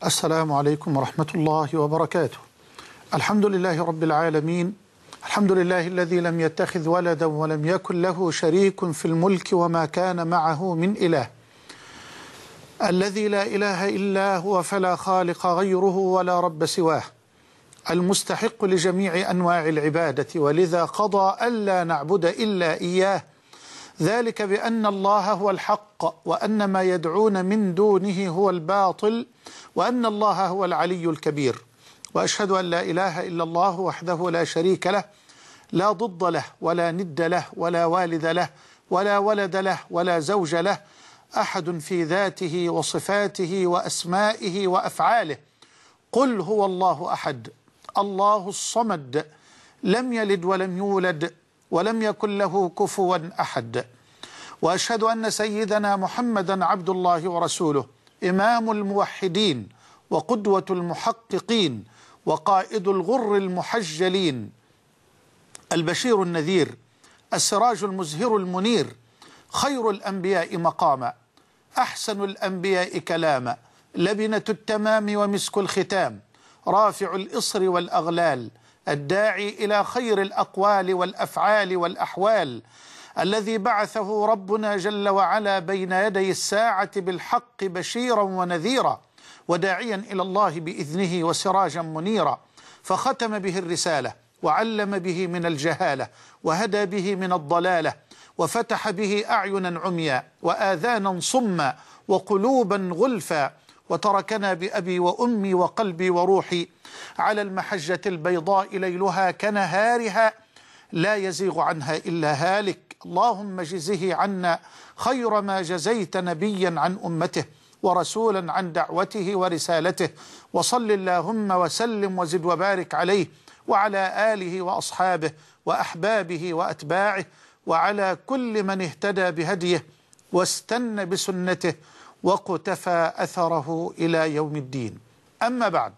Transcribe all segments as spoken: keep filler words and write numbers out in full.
السلام عليكم ورحمة الله وبركاته. الحمد لله رب العالمين، الحمد لله الذي لم يتخذ ولدا ولم يكن له شريك في الملك وما كان معه من إله، الذي لا إله إلا هو فلا خالق غيره ولا رب سواه، المستحق لجميع أنواع العبادة، ولذا قضى ألا نعبد إلا إياه، ذلك بأن الله هو الحق وأن ما يدعون من دونه هو الباطل وأن الله هو العلي الكبير. وأشهد أن لا إله إلا الله وحده لا شريك له، لا ضد له ولا ند له ولا والد له ولا ولد له ولا زوج له، أحد في ذاته وصفاته وأسمائه وأفعاله. قل هو الله أحد الله الصمد، لم يلد ولم يولد ولم يكن له كفوا أحد. وأشهد أن سيدنا محمدا عبد الله ورسوله، إمام الموحدين وقدوة المحققين وقائد الغر المحجلين، البشير النذير، السراج المزهر المنير، خير الأنبياء مقاما، أحسن الأنبياء كلاما، لبنة التمام ومسك الختام، رافع الإصر والأغلال، الداعي إلى خير الأقوال والأفعال والأحوال، الذي بعثه ربنا جل وعلا بين يدي الساعة بالحق بشيرا ونذيرا وداعيا إلى الله بإذنه وسراجا منيرا، فختم به الرسالة وعلم به من الجهالة وهدى به من الضلالة وفتح به أعينا عميا وآذانا صما وقلوبا غلفا، وتركنا بأبي وأمي وقلبي وروحي على المحجة البيضاء ليلها كنهارها لا يزيغ عنها إلا هالك. اللهم جزه عنا خير ما جزيت نبيا عن أمته ورسولا عن دعوته ورسالته، وصل اللهم وسلم وزد وبارك عليه وعلى آله وأصحابه وأحبابه وأتباعه وعلى كل من اهتدى بهديه واستنى بسنته وقتفى أثره إلى يوم الدين. أما بعد،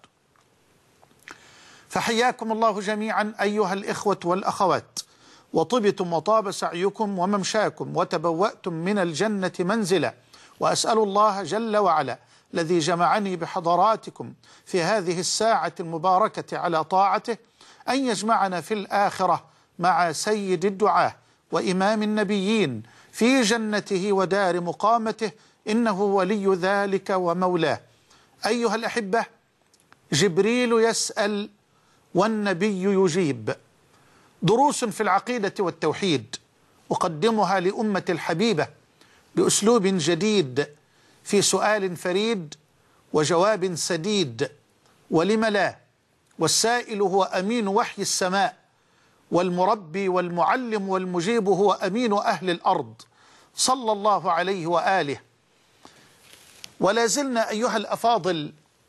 فحياكم الله جميعا أيها الإخوة والأخوات، وطبتم وطاب سعيكم وممشاكم وتبوأتم من الجنة منزلا، وأسأل الله جل وعلا الذي جمعني بحضراتكم في هذه الساعة المباركة على طاعته أن يجمعنا في الآخرة مع سيد الدعاة وإمام النبيين في جنته ودار مقامته، إنه ولي ذلك ومولاه. أيها الأحبة، جبريل يسأل والنبي يجيب، دروس في العقيدة والتوحيد أقدمها لأمة الحبيبة بأسلوب جديد في سؤال فريد وجواب سديد، ولم لا، والسائل هو أمين وحي السماء، والمربي والمعلم والمجيب هو أمين أهل الأرض، صلى الله عليه وآله. ولا زلنا أيها الأفاضل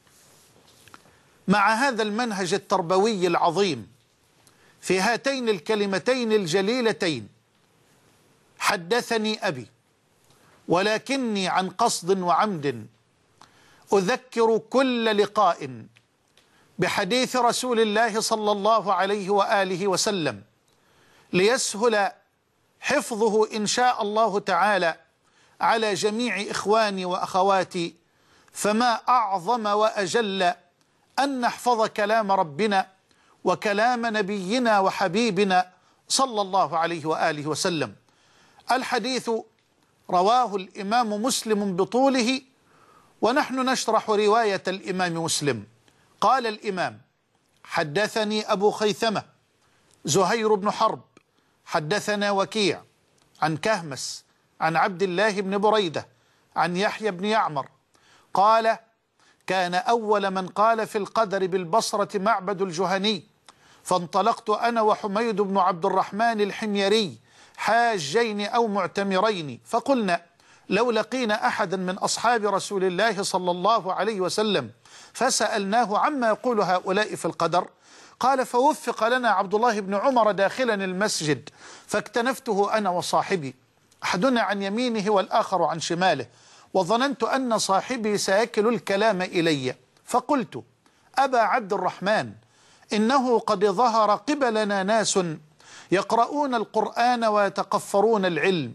مع هذا المنهج التربوي العظيم في هاتين الكلمتين الجليلتين: حدثني أبي، ولكني عن قصد وعمد أذكر كل لقاء بحديث رسول الله صلى الله عليه وآله وسلم، ليسهل حفظه إن شاء الله تعالى على جميع إخواني وأخواتي. فما أعظم وأجل أن نحفظ كلام ربنا وكلام نبينا وحبيبنا صلى الله عليه وآله وسلم. الحديث رواه الإمام مسلم بطوله، ونحن نشرح رواية الإمام مسلم. قال الإمام: حدثني أبو خيثمة زهير بن حرب حدثنا وكيع عن كهمس عن عبد الله بن بريدة عن يحيى بن يعمر قال: كان أول من قال في القدر بالبصرة معبد الجهني، فانطلقت أنا وحميد بن عبد الرحمن الحميري حاجين أو معتمرين، فقلنا لو لقينا أحدا من أصحاب رسول الله صلى الله عليه وسلم فسألناه عما يقول هؤلاء في القدر. قال: فوفق لنا عبد الله بن عمر داخلا المسجد، فاكتنفته أنا وصاحبي، أحدنا عن يمينه والآخر عن شماله، وظننت أن صاحبي سيكل الكلام إلي، فقلت: أبا عبد الرحمن، إنه قد ظهر قبلنا ناس يقرؤون القرآن ويتقفرون العلم،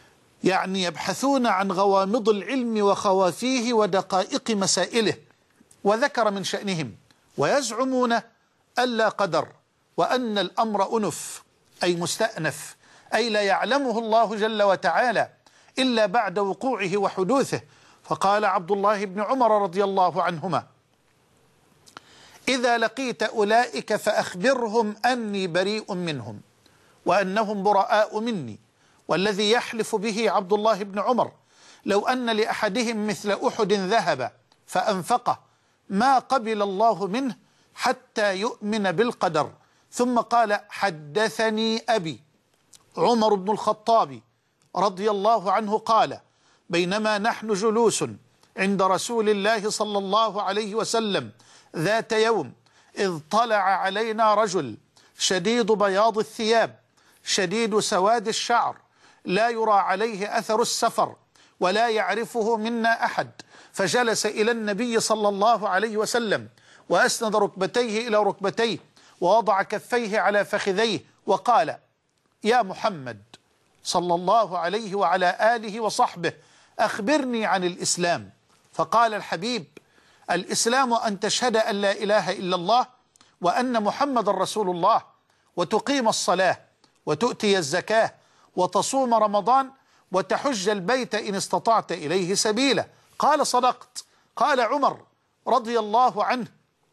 يعني يبحثون عن غوامض العلم وخوافيه ودقائق مسائله، وذكر من شأنهم، ويزعمون ألا قدر، وأن الأمر أنف أي مستأنف، أي لا يعلمه الله جل وتعالى إلا بعد وقوعه وحدوثه. فقال عبد الله بن عمر رضي الله عنهما: إذا لقيت أولئك فأخبرهم أني بريء منهم وأنهم براء مني. والذي يحلف به عبد الله بن عمر لو أن لأحدهم مثل أحد ذهب فأنفقه ما قبل الله منه حتى يؤمن بالقدر. ثم قال: حدثني أبي عمر بن الخطاب رضي الله عنه قال: بينما نحن جلوس عند رسول الله صلى الله عليه وسلم ذات يوم إذ طلع علينا رجل شديد بياض الثياب شديد سواد الشعر لا يرى عليه أثر السفر ولا يعرفه منا أحد، فجلس إلى النبي صلى الله عليه وسلم وأسند ركبتيه إلى ركبتيه ووضع كفيه على فخذيه وقال: يا محمد صلى الله عليه وعلى آله وصحبه أخبرني عن الإسلام. فقال الحبيب: الإسلام أن تشهد أن لا إله إلا الله وأن محمد رسول الله، وتقيم الصلاة وتؤتي الزكاة وتصوم رمضان وتحج البيت إن استطعت إليه سبيلا. قال: صدقت. قال عمر رضي الله عنه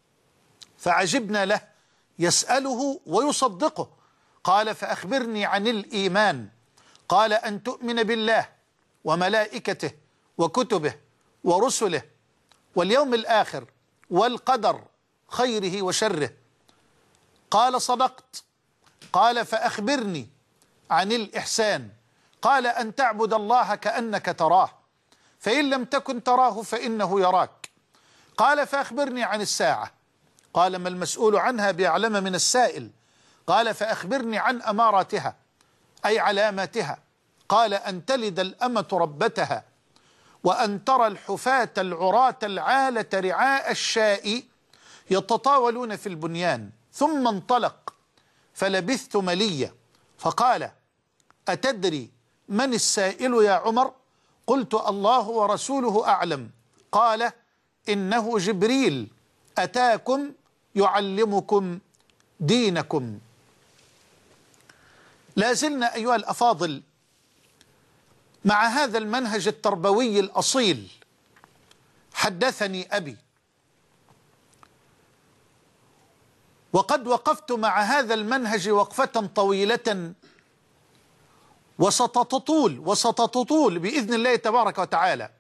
فعجبنا له يسأله ويصدقه. قال: فأخبرني عن الإيمان. قال: أن تؤمن بالله وملائكته وكتبه ورسله واليوم الآخر والقدر خيره وشره. قال: صدقت. قال: فأخبرني عن الإحسان. قال: أن تعبد الله كأنك تراه، فإن لم تكن تراه فإنه يراك. قال: فأخبرني عن الساعة. قال: ما المسؤول عنها بأعلم من السائل. قال: فأخبرني عن أماراتها أي علاماتها. قال: أن تلد الأمة ربتها، وأن ترى الحفاة العراة العالة رعاء الشاء يتطاولون في البنيان. ثم انطلق فلبثت مليا فقال: أتدري من السائل يا عمر؟ قلت: الله ورسوله أعلم. قال: إنه جبريل أتاكم يعلمكم دينكم. لا زلنا أيها الأفاضل مع هذا المنهج التربوي الأصيل. حدثني أبي، وقد وقفت مع هذا المنهج وقفة طويلة وستطول وستطول بإذن الله تبارك وتعالى،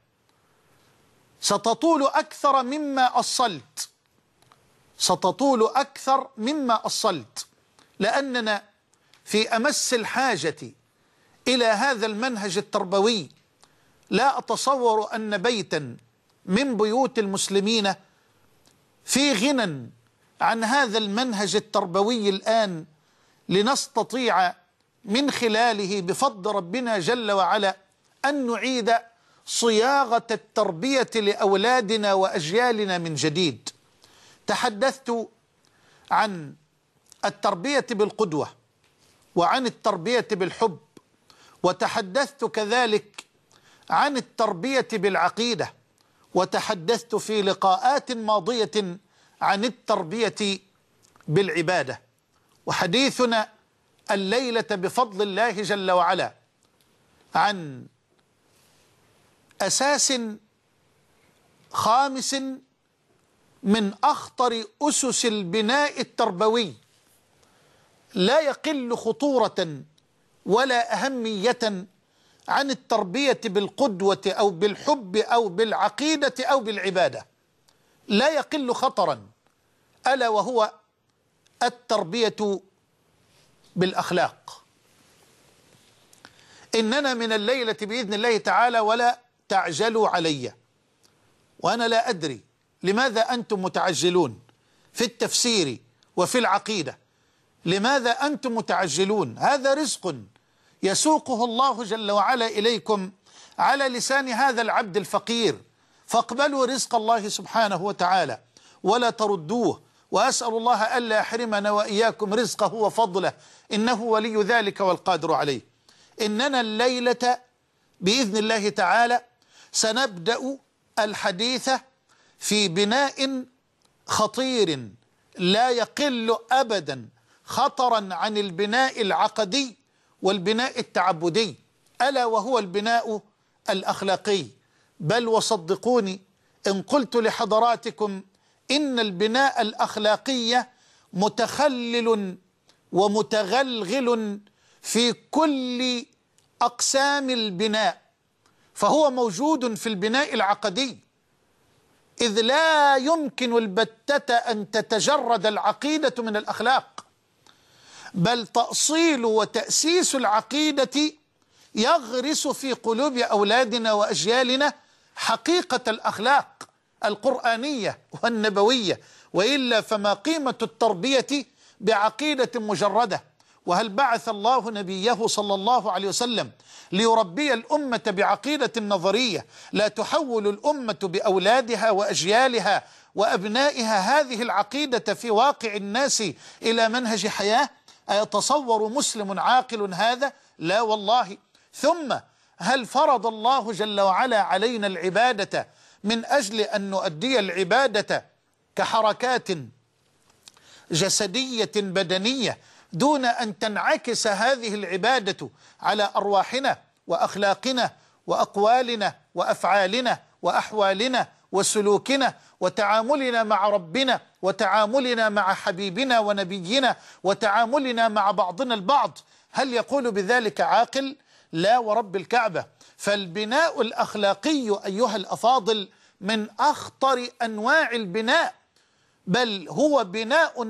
ستطول أكثر مما أصلت، ستطول أكثر مما أصلت، لأننا في أمس الحاجة إلى هذا المنهج التربوي. لا أتصور أن بيتا من بيوت المسلمين في غنى عن هذا المنهج التربوي الآن، لنستطيع من خلاله بفضل ربنا جل وعلا أن نعيد صياغة التربية لأولادنا وأجيالنا من جديد. تحدثت عن التربية بالقدوة وعن التربية بالحب، وتحدثت كذلك عن التربية بالعقيدة، وتحدثت في لقاءات ماضية عن التربية بالعبادة. وحديثنا الليلة بفضل الله جل وعلا عن أساس خامس من أخطر أسس البناء التربوي، لا يقل خطورة ولا أهمية عن التربية بالقدوة أو بالحب أو بالعقيدة أو بالعبادة، لا يقل خطرا، ألا وهو التربية بالأخلاق. إننا من الليلة بإذن الله تعالى، ولا تعجلوا علي، وأنا لا أدري لماذا أنتم متعجلون في التفسير وفي العقيدة. لماذا أنتم متعجلون؟ هذا رزق يسوقه الله جل وعلا إليكم على لسان هذا العبد الفقير، فاقبلوا رزق الله سبحانه وتعالى ولا تردوه. وأسأل الله ألا يحرمنا وإياكم رزقه وفضله، إنه ولي ذلك والقادر عليه. إننا الليلة بإذن الله تعالى سنبدأ الحديث في بناء خطير لا يقل أبدا خطرا عن البناء العقدي والبناء التعبدي، ألا وهو البناء الأخلاقي. بل وصدقوني إن قلت لحضراتكم إن البناء الأخلاقي متخلل ومتغلغل في كل أقسام البناء، فهو موجود في البناء العقدي، إذ لا يمكن البتة أن تتجرد العقيدة من الأخلاق، بل تأصيل وتأسيس العقيدة يغرس في قلوب أولادنا وأجيالنا حقيقة الأخلاق القرآنية والنبوية، وإلا فما قيمة التربية بعقيدة مجردة؟ وهل بعث الله نبيه صلى الله عليه وسلم ليربي الأمة بعقيدة نظرية لا تحول الأمة بأولادها وأجيالها وأبنائها هذه العقيدة في واقع الناس إلى منهج حياة؟ أيتصور مسلم عاقل هذا؟ لا والله. ثم هل فرض الله جل وعلا علينا العبادة من أجل أن نؤدي العبادة كحركات جسدية بدنية دون أن تنعكس هذه العبادة على أرواحنا وأخلاقنا وأقوالنا وأفعالنا وأحوالنا وسلوكنا وتعاملنا مع ربنا وتعاملنا مع حبيبنا ونبينا وتعاملنا مع بعضنا البعض؟ هل يقول بذلك عاقل؟ لا ورب الكعبة. فالبناء الأخلاقي أيها الأفاضل من أخطر أنواع البناء، بل هو بناء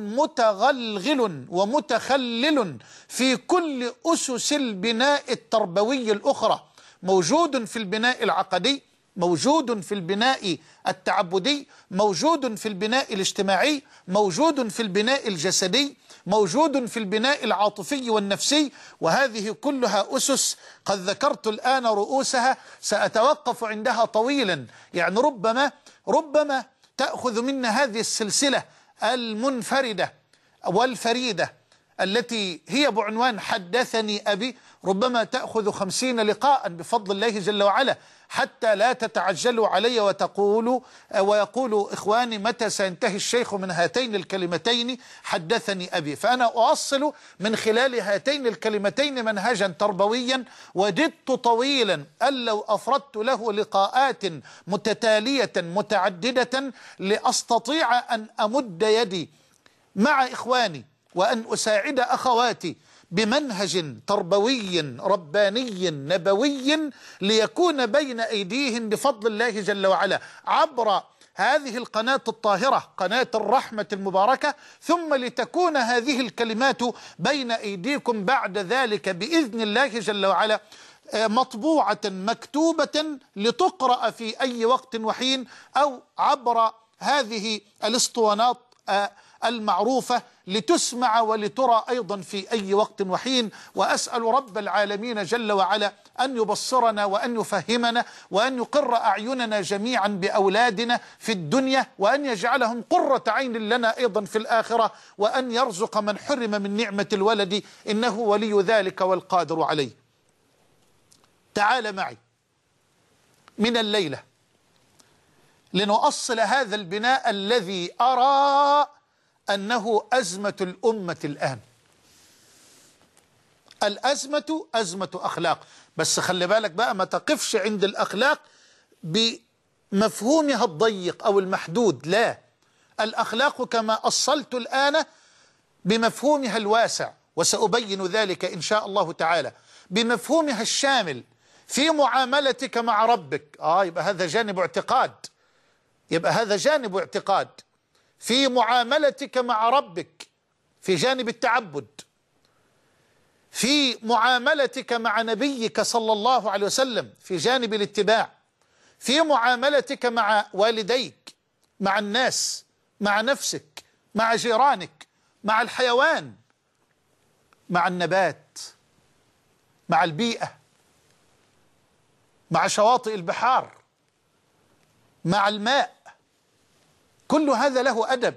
متغلغل ومتخلل في كل أسس البناء التربوي الأخرى، موجود في البناء العقدي، موجود في البناء التعبدي، موجود في البناء الاجتماعي، موجود في البناء الجسدي، موجود في البناء العاطفي والنفسي. وهذه كلها أسس قد ذكرت الآن رؤوسها، سأتوقف عندها طويلا، يعني ربما ربما تأخذ منا هذه السلسلة المنفردة والفريدة التي هي بعنوان حدثني أبي، ربما تأخذ خمسين لقاء بفضل الله جل وعلا، حتى لا تتعجلوا علي وتقولوا ويقولوا إخواني متى سينتهي الشيخ من هاتين الكلمتين حدثني أبي. فأنا أؤصل من خلال هاتين الكلمتين منهجا تربويا وددت طويلا أن لو أفردت له لقاءات متتالية متعددة لأستطيع أن أمد يدي مع إخواني وأن أساعد أخواتي بمنهج تربوي رباني نبوي ليكون بين أيديهم بفضل الله جل وعلا عبر هذه القناة الطاهرة، قناة الرحمة المباركة، ثم لتكون هذه الكلمات بين أيديكم بعد ذلك بإذن الله جل وعلا مطبوعة مكتوبة لتقرأ في أي وقت وحين، أو عبر هذه الاسطوانات المعروفة لتسمع ولترى أيضا في أي وقت وحين. وأسأل رب العالمين جل وعلا أن يبصرنا وأن يفهمنا وأن يقر أعيننا جميعا بأولادنا في الدنيا، وأن يجعلهم قرة عين لنا أيضا في الآخرة، وأن يرزق من حرم من نعمة الولد إنه ولي ذلك والقادر عليه. تعال معي من الليلة لنؤصل هذا البناء الذي أرى أنه أزمة الأمة الآن. الأزمة أزمة أخلاق، بس خلي بالك بقى ما تقفش عند الأخلاق بمفهومها الضيق أو المحدود، لا، الأخلاق كما أصلت الآن بمفهومها الواسع، وسأبين ذلك إن شاء الله تعالى، بمفهومها الشامل في معاملتك مع ربك. آه يبقى هذا جانب اعتقاد، يبقى هذا جانب اعتقاد في معاملتك مع ربك في جانب التعبد، في معاملتك مع نبيك صلى الله عليه وسلم في جانب الاتباع، في معاملتك مع والديك، مع الناس، مع نفسك، مع جيرانك، مع الحيوان، مع النبات، مع البيئة، مع شواطئ البحار، مع الماء. كل هذا له أدب.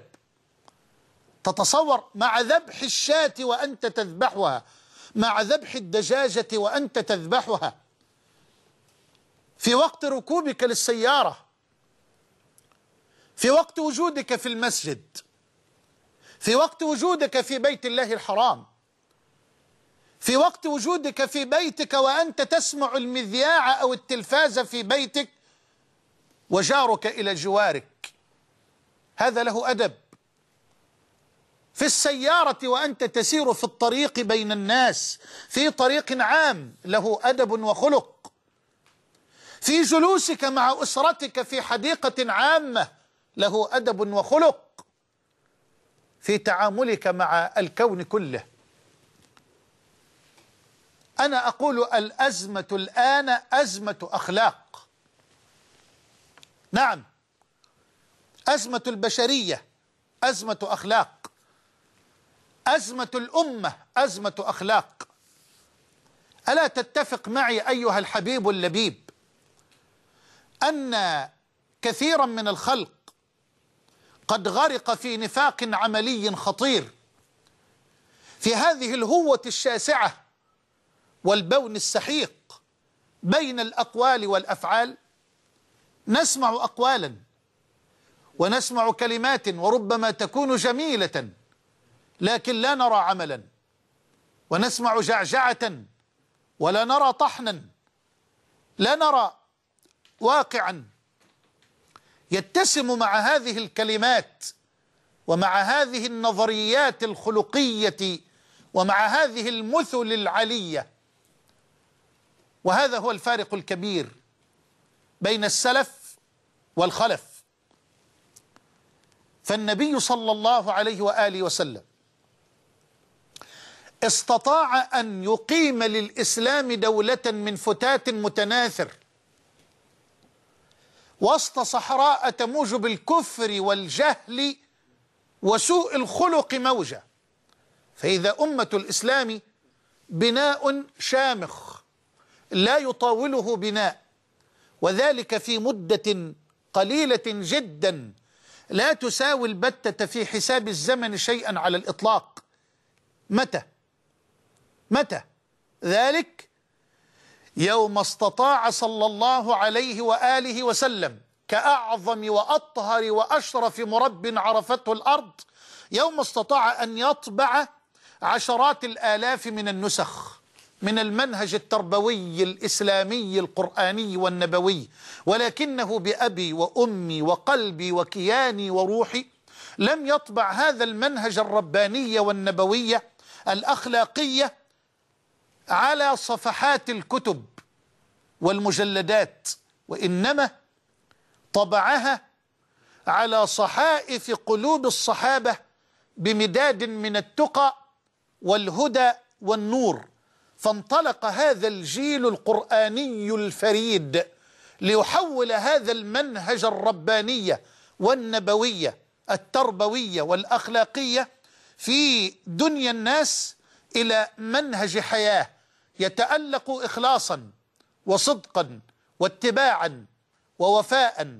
تتصور مع ذبح الشاة وأنت تذبحها، مع ذبح الدجاجة وأنت تذبحها، في وقت ركوبك للسيارة، في وقت وجودك في المسجد، في وقت وجودك في بيت الله الحرام، في وقت وجودك في بيتك وأنت تسمع المذياع أو التلفاز في بيتك وجارك إلى جوارك، هذا له أدب. في السيارة وأنت تسير في الطريق بين الناس في طريق عام له أدب وخلق. في جلوسك مع أسرتك في حديقة عامة له أدب وخلق. في تعاملك مع الكون كله. أنا أقول الأزمة الآن أزمة أخلاق. نعم، أزمة البشرية أزمة أخلاق، أزمة الأمة أزمة أخلاق. ألا تتفق معي أيها الحبيب اللبيب أن كثيرا من الخلق قد غرق في نفاق عملي خطير، في هذه الهوة الشاسعة والبون السحيق بين الأقوال والأفعال؟ نسمع أقوالا ونسمع كلمات وربما تكون جميلة لكن لا نرى عملا، ونسمع جعجعة ولا نرى طحنا، لا نرى واقعا يتسم مع هذه الكلمات ومع هذه النظريات الخلقية ومع هذه المثل العلية. وهذا هو الفارق الكبير بين السلف والخلف. فالنبي صلى الله عليه وآله وسلم استطاع أن يقيم للإسلام دولة من فتات متناثر وسط صحراء تموج بالكفر والجهل وسوء الخلق موجة. فإذا أمة الإسلام بناء شامخ لا يطاوله بناء، وذلك في مدة قليلة جدا لا تساوي البتة في حساب الزمن شيئا على الإطلاق. متى؟ متى؟ ذلك يوم استطاع صلى الله عليه وآله وسلم كأعظم وأطهر وأشرف مرب عرفته الأرض، يوم استطاع أن يطبع عشرات الآلاف من النسخ من المنهج التربوي الإسلامي القرآني والنبوي، ولكنه بأبي وأمي وقلبي وكياني وروحي لم يطبع هذا المنهج الرباني والنبوي الأخلاقية على صفحات الكتب والمجلدات، وإنما طبعها على صحائف قلوب الصحابة بمداد من التقى والهدى والنور. فانطلق هذا الجيل القرآني الفريد ليحول هذا المنهج الربانية والنبوية التربوية والأخلاقية في دنيا الناس إلى منهج حياة يتألق إخلاصا وصدقا واتباعا ووفاء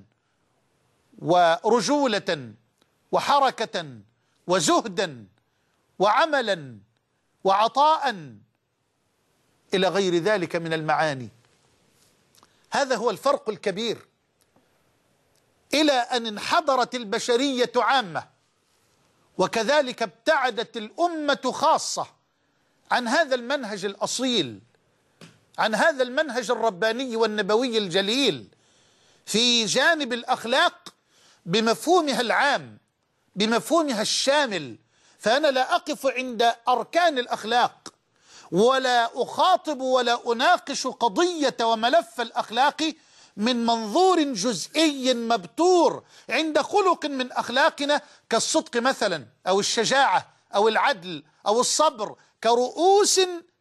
ورجولة وحركة وزهدا وعملا وعطاء إلى غير ذلك من المعاني. هذا هو الفرق الكبير. إلى أن انحدرت البشرية عامة وكذلك ابتعدت الأمة خاصة عن هذا المنهج الأصيل، عن هذا المنهج الرباني والنبوي الجليل في جانب الأخلاق بمفهومها العام بمفهومها الشامل. فأنا لا أقف عند أركان الأخلاق ولا أخاطب ولا أناقش قضية وملف الأخلاق من منظور جزئي مبتور عند خلق من أخلاقنا كالصدق مثلا أو الشجاعة أو العدل أو الصبر كرؤوس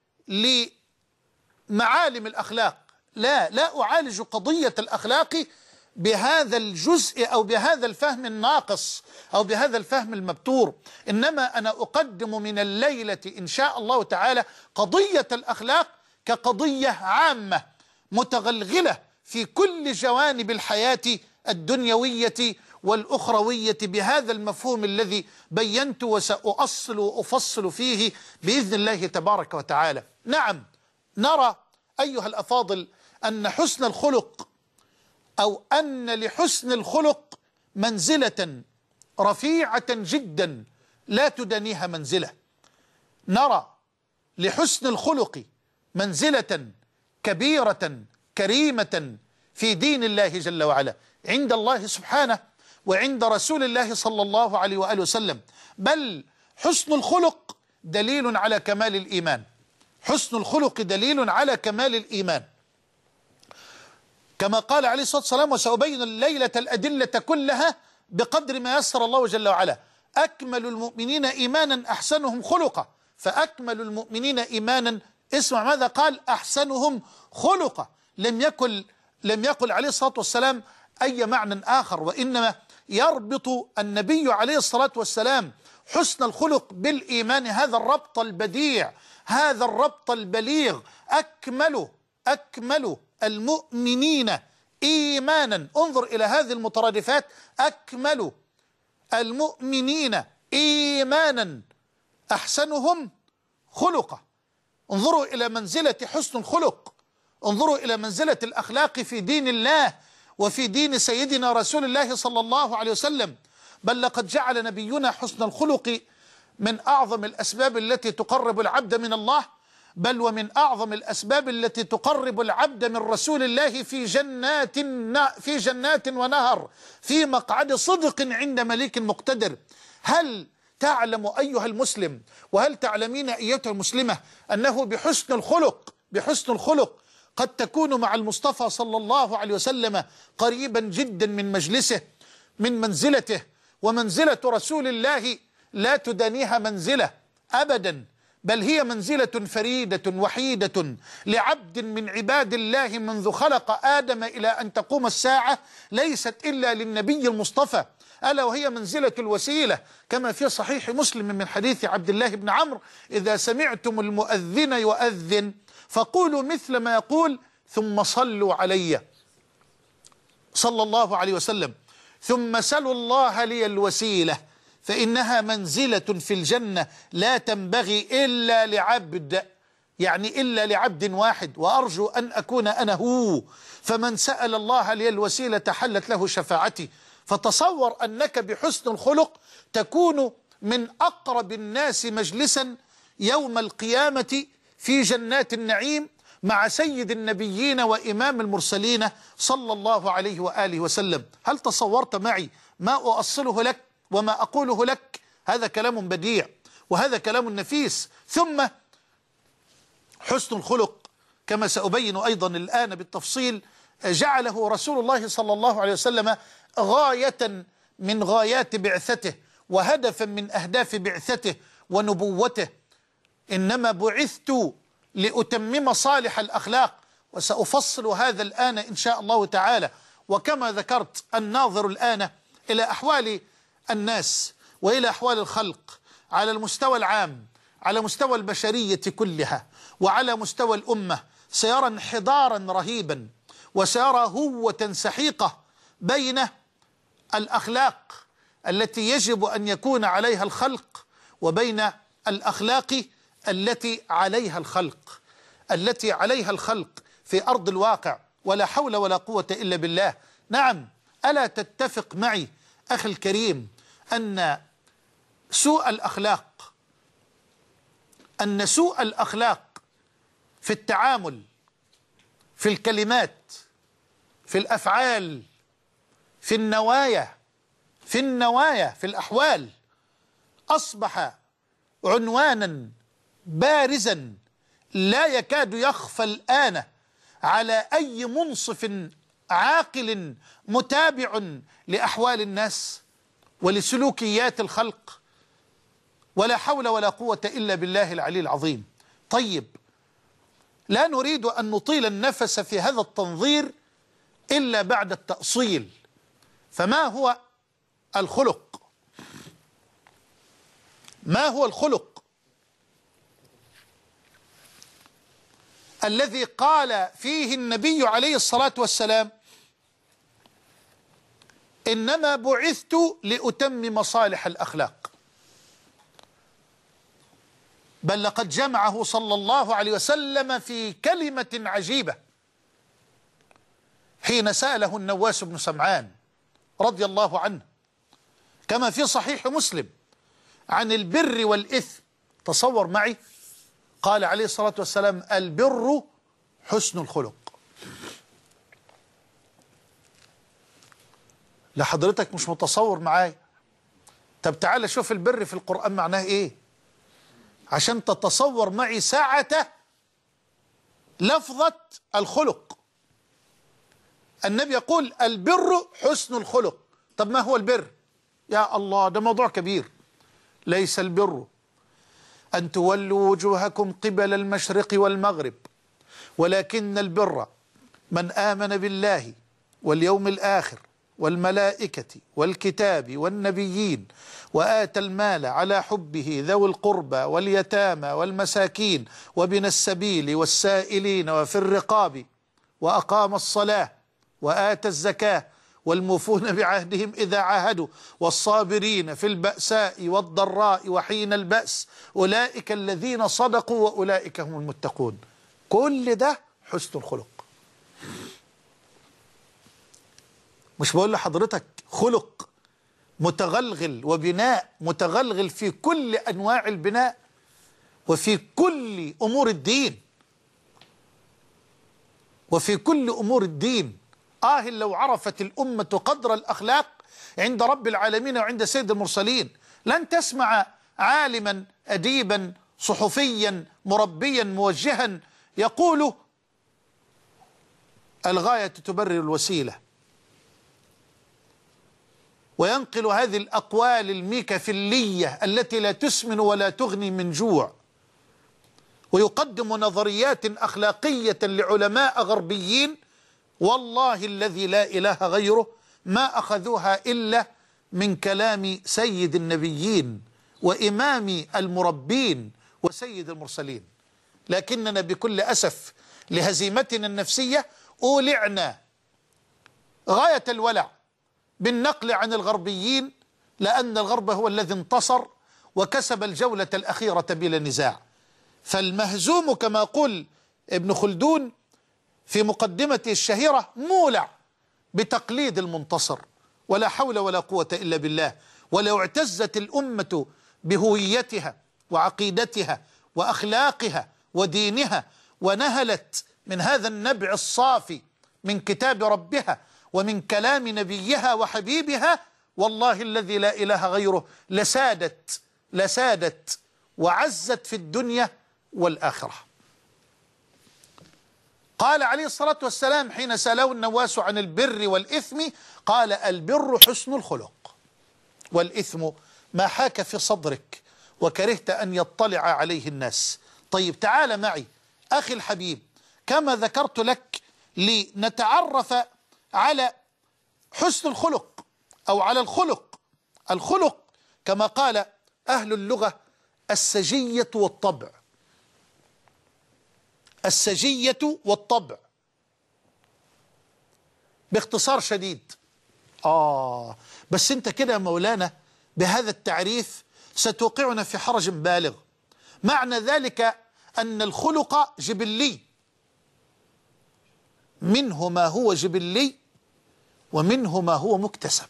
لمعالم الأخلاق. لا لا أعالج قضية الأخلاق بهذا الجزء أو بهذا الفهم الناقص أو بهذا الفهم المبتور، إنما أنا أقدم من الليلة إن شاء الله تعالى قضية الأخلاق كقضية عامة متغلغلة في كل جوانب الحياة الدنيوية والأخروية بهذا المفهوم الذي بينت وسأؤصل وأفصل فيه بإذن الله تبارك وتعالى. نعم، نرى أيها الأفاضل أن حسن الخلق أو أن لحسن الخلق منزلة رفيعة جدا لا تدانيها منزلة، نرى لحسن الخلق منزلة كبيرة كريمة في دين الله جل وعلا عند الله سبحانه وعند رسول الله صلى الله عليه وآله وسلم. بل حسن الخلق دليل على كمال الإيمان، حسن الخلق دليل على كمال الإيمان، كما قال عليه الصلاة والسلام: وسأبين الليلة الأدلة كلها بقدر ما يسر الله جل وعلا. أكمل المؤمنين إيمانا أحسنهم خلقا، فأكمل المؤمنين إيمانا، اسمع ماذا قال: أحسنهم خلقا. لم يقل لم يقل عليه الصلاة والسلام أي معنى آخر، وإنما يربط النبي عليه الصلاة والسلام حسن الخلق بالإيمان، هذا الربط البديع، هذا الربط البليغ. أكمل أكمل المؤمنين إيمانا، انظر إلى هذه المترادفات: أكمل المؤمنين إيمانا أحسنهم خلقا. انظروا إلى منزلة حسن الخلق، انظروا إلى منزلة الأخلاق في دين الله وفي دين سيدنا رسول الله صلى الله عليه وسلم. بل لقد جعل نبينا حسن الخلق من أعظم الأسباب التي تقرب العبد من الله، بل ومن أعظم الأسباب التي تقرب العبد من رسول الله في جنات في جنات ونهر، في مقعد صدق عند مليك مقتدر. هل تعلم أيها المسلم، وهل تعلمين أيتها المسلمة، أنه بحسن الخلق بحسن الخلق قد تكون مع المصطفى صلى الله عليه وسلم قريبا جدا من مجلسه، من منزلته، ومنزلة رسول الله لا تدانيها منزلة أبدا، بل هي منزلة فريدة وحيدة لعبد من عباد الله منذ خلق آدم إلى أن تقوم الساعة، ليست إلا للنبي المصطفى، ألا وهي منزلة الوسيلة، كما في صحيح مسلم من حديث عبد الله بن عمرو: إذا سمعتم المؤذن يؤذن فقولوا مثل ما يقول ثم صلوا علي صلى الله عليه وسلم، ثم سلوا الله لي الوسيلة فإنها منزلة في الجنة لا تنبغي إلا لعبد، يعني إلا لعبد واحد، وأرجو أن أكون أنا هو. فمن سأل الله لي الوسيلة حلت له شفاعتي. فتصور أنك بحسن الخلق تكون من أقرب الناس مجلسا يوم القيامة في جنات النعيم مع سيد النبيين وإمام المرسلين صلى الله عليه وآله وسلم. هل تصورت معي ما أؤصله لك وما أقوله لك؟ هذا كلام بديع وهذا كلام نفيس. ثم حسن الخلق كما سأبين أيضا الآن بالتفصيل جعله رسول الله صلى الله عليه وسلم غاية من غايات بعثته وهدفا من أهداف بعثته ونبوته. إنما بعثت لأتمم صالح الأخلاق، وسأفصل هذا الآن إن شاء الله تعالى. وكما ذكرت، الناظر الآن إلى أحوال الناس وإلى أحوال الخلق على المستوى العام، على مستوى البشرية كلها وعلى مستوى الأمة، سيرى انحدارا رهيبا، وسيرى هوة سحيقة بين الأخلاق التي يجب أن يكون عليها الخلق وبين الأخلاق التي عليها الخلق التي عليها الخلق في أرض الواقع. ولا حول ولا قوة إلا بالله. نعم، ألا تتفق معي أخي الكريم أن سوء الأخلاق أن سوء الأخلاق في التعامل، في الكلمات، في الأفعال، في النوايا في النوايا في الأحوال، أصبح عنوانا بارزا لا يكاد يخفى الآن على أي منصف عاقل متابع لأحوال الناس ولسلوكيات الخلق. ولا حول ولا قوة إلا بالله العلي العظيم. طيب، لا نريد أن نطيل النفس في هذا التنظير إلا بعد التأصيل. فما هو الخلق؟ ما هو الخلق الذي قال فيه النبي عليه الصلاة والسلام: إنما بعثت لأتمم صالح الأخلاق؟ بل لقد جمعه صلى الله عليه وسلم في كلمة عجيبة حين سأله النواس بن سمعان رضي الله عنه كما في صحيح مسلم عن البر والإثم. تصور معي، قال عليه الصلاة والسلام: البر حسن الخلق. لحضرتك مش متصور معاي؟ طب تعالى شوف البر في القرآن معناه ايه عشان تتصور معي ساعة لفظة الخلق. النبي يقول: البر حسن الخلق. طب ما هو البر؟ يا الله، ده موضوع كبير. ليس البر أن تولوا وجوهكم قبل المشرق والمغرب، ولكن البر من آمن بالله واليوم الآخر والملائكة والكتاب والنبيين وآتى المال على حبه ذوي القربى واليتامى والمساكين وابن السبيل والسائلين وفي الرقاب وأقام الصلاة وآتى الزكاة والموفون بعهدهم إذا عاهدوا والصابرين في البأساء والضراء وحين البأس أولئك الذين صدقوا وأولئك هم المتقون. كل ده حسن الخلق. مش بقول لحضرتك خلق متغلغل وبناء متغلغل في كل أنواع البناء وفي كل أمور الدين وفي كل أمور الدين. آه لو عرفت الأمة قدر الأخلاق عند رب العالمين وعند سيد المرسلين لن تسمع عالما أديبا صحفيا مربيا موجها يقول: الغاية تبرر الوسيلة، وينقل هذه الأقوال الميكافيلية التي لا تسمن ولا تغني من جوع، ويقدم نظريات أخلاقية لعلماء غربيين والله الذي لا إله غيره ما أخذوها إلا من كلام سيد النبيين وإمام المربين وسيد المرسلين. لكننا بكل أسف لهزيمتنا النفسية أولعنا غاية الولع بالنقل عن الغربيين، لأن الغرب هو الذي انتصر وكسب الجولة الأخيرة بلا نزاع. فالمهزوم كما يقول ابن خلدون في مقدمته الشهيرة مولع بتقليد المنتصر، ولا حول ولا قوة إلا بالله. ولو اعتزت الأمة بهويتها وعقيدتها وأخلاقها ودينها ونهلت من هذا النبع الصافي من كتاب ربها ومن كلام نبيها وحبيبها، والله الذي لا إله غيره لسادت لسادت وعزت في الدنيا والآخرة. قال عليه الصلاة والسلام حين سأله النواس عن البر والإثم قال: البر حسن الخلق، والإثم ما حاك في صدرك وكرهت أن يطلع عليه الناس. طيب تعال معي أخي الحبيب، كما ذكرت لك لنتعرف على حسن الخلق أو على الخلق. الخلق كما قال أهل اللغة السجية والطبع. السجية والطبع باختصار شديد. آه بس أنت كده يا مولانا بهذا التعريف ستوقعنا في حرج بالغ. معنى ذلك أن الخلق جبلي، منه ما هو جبلي ومنه ما هو مكتسب.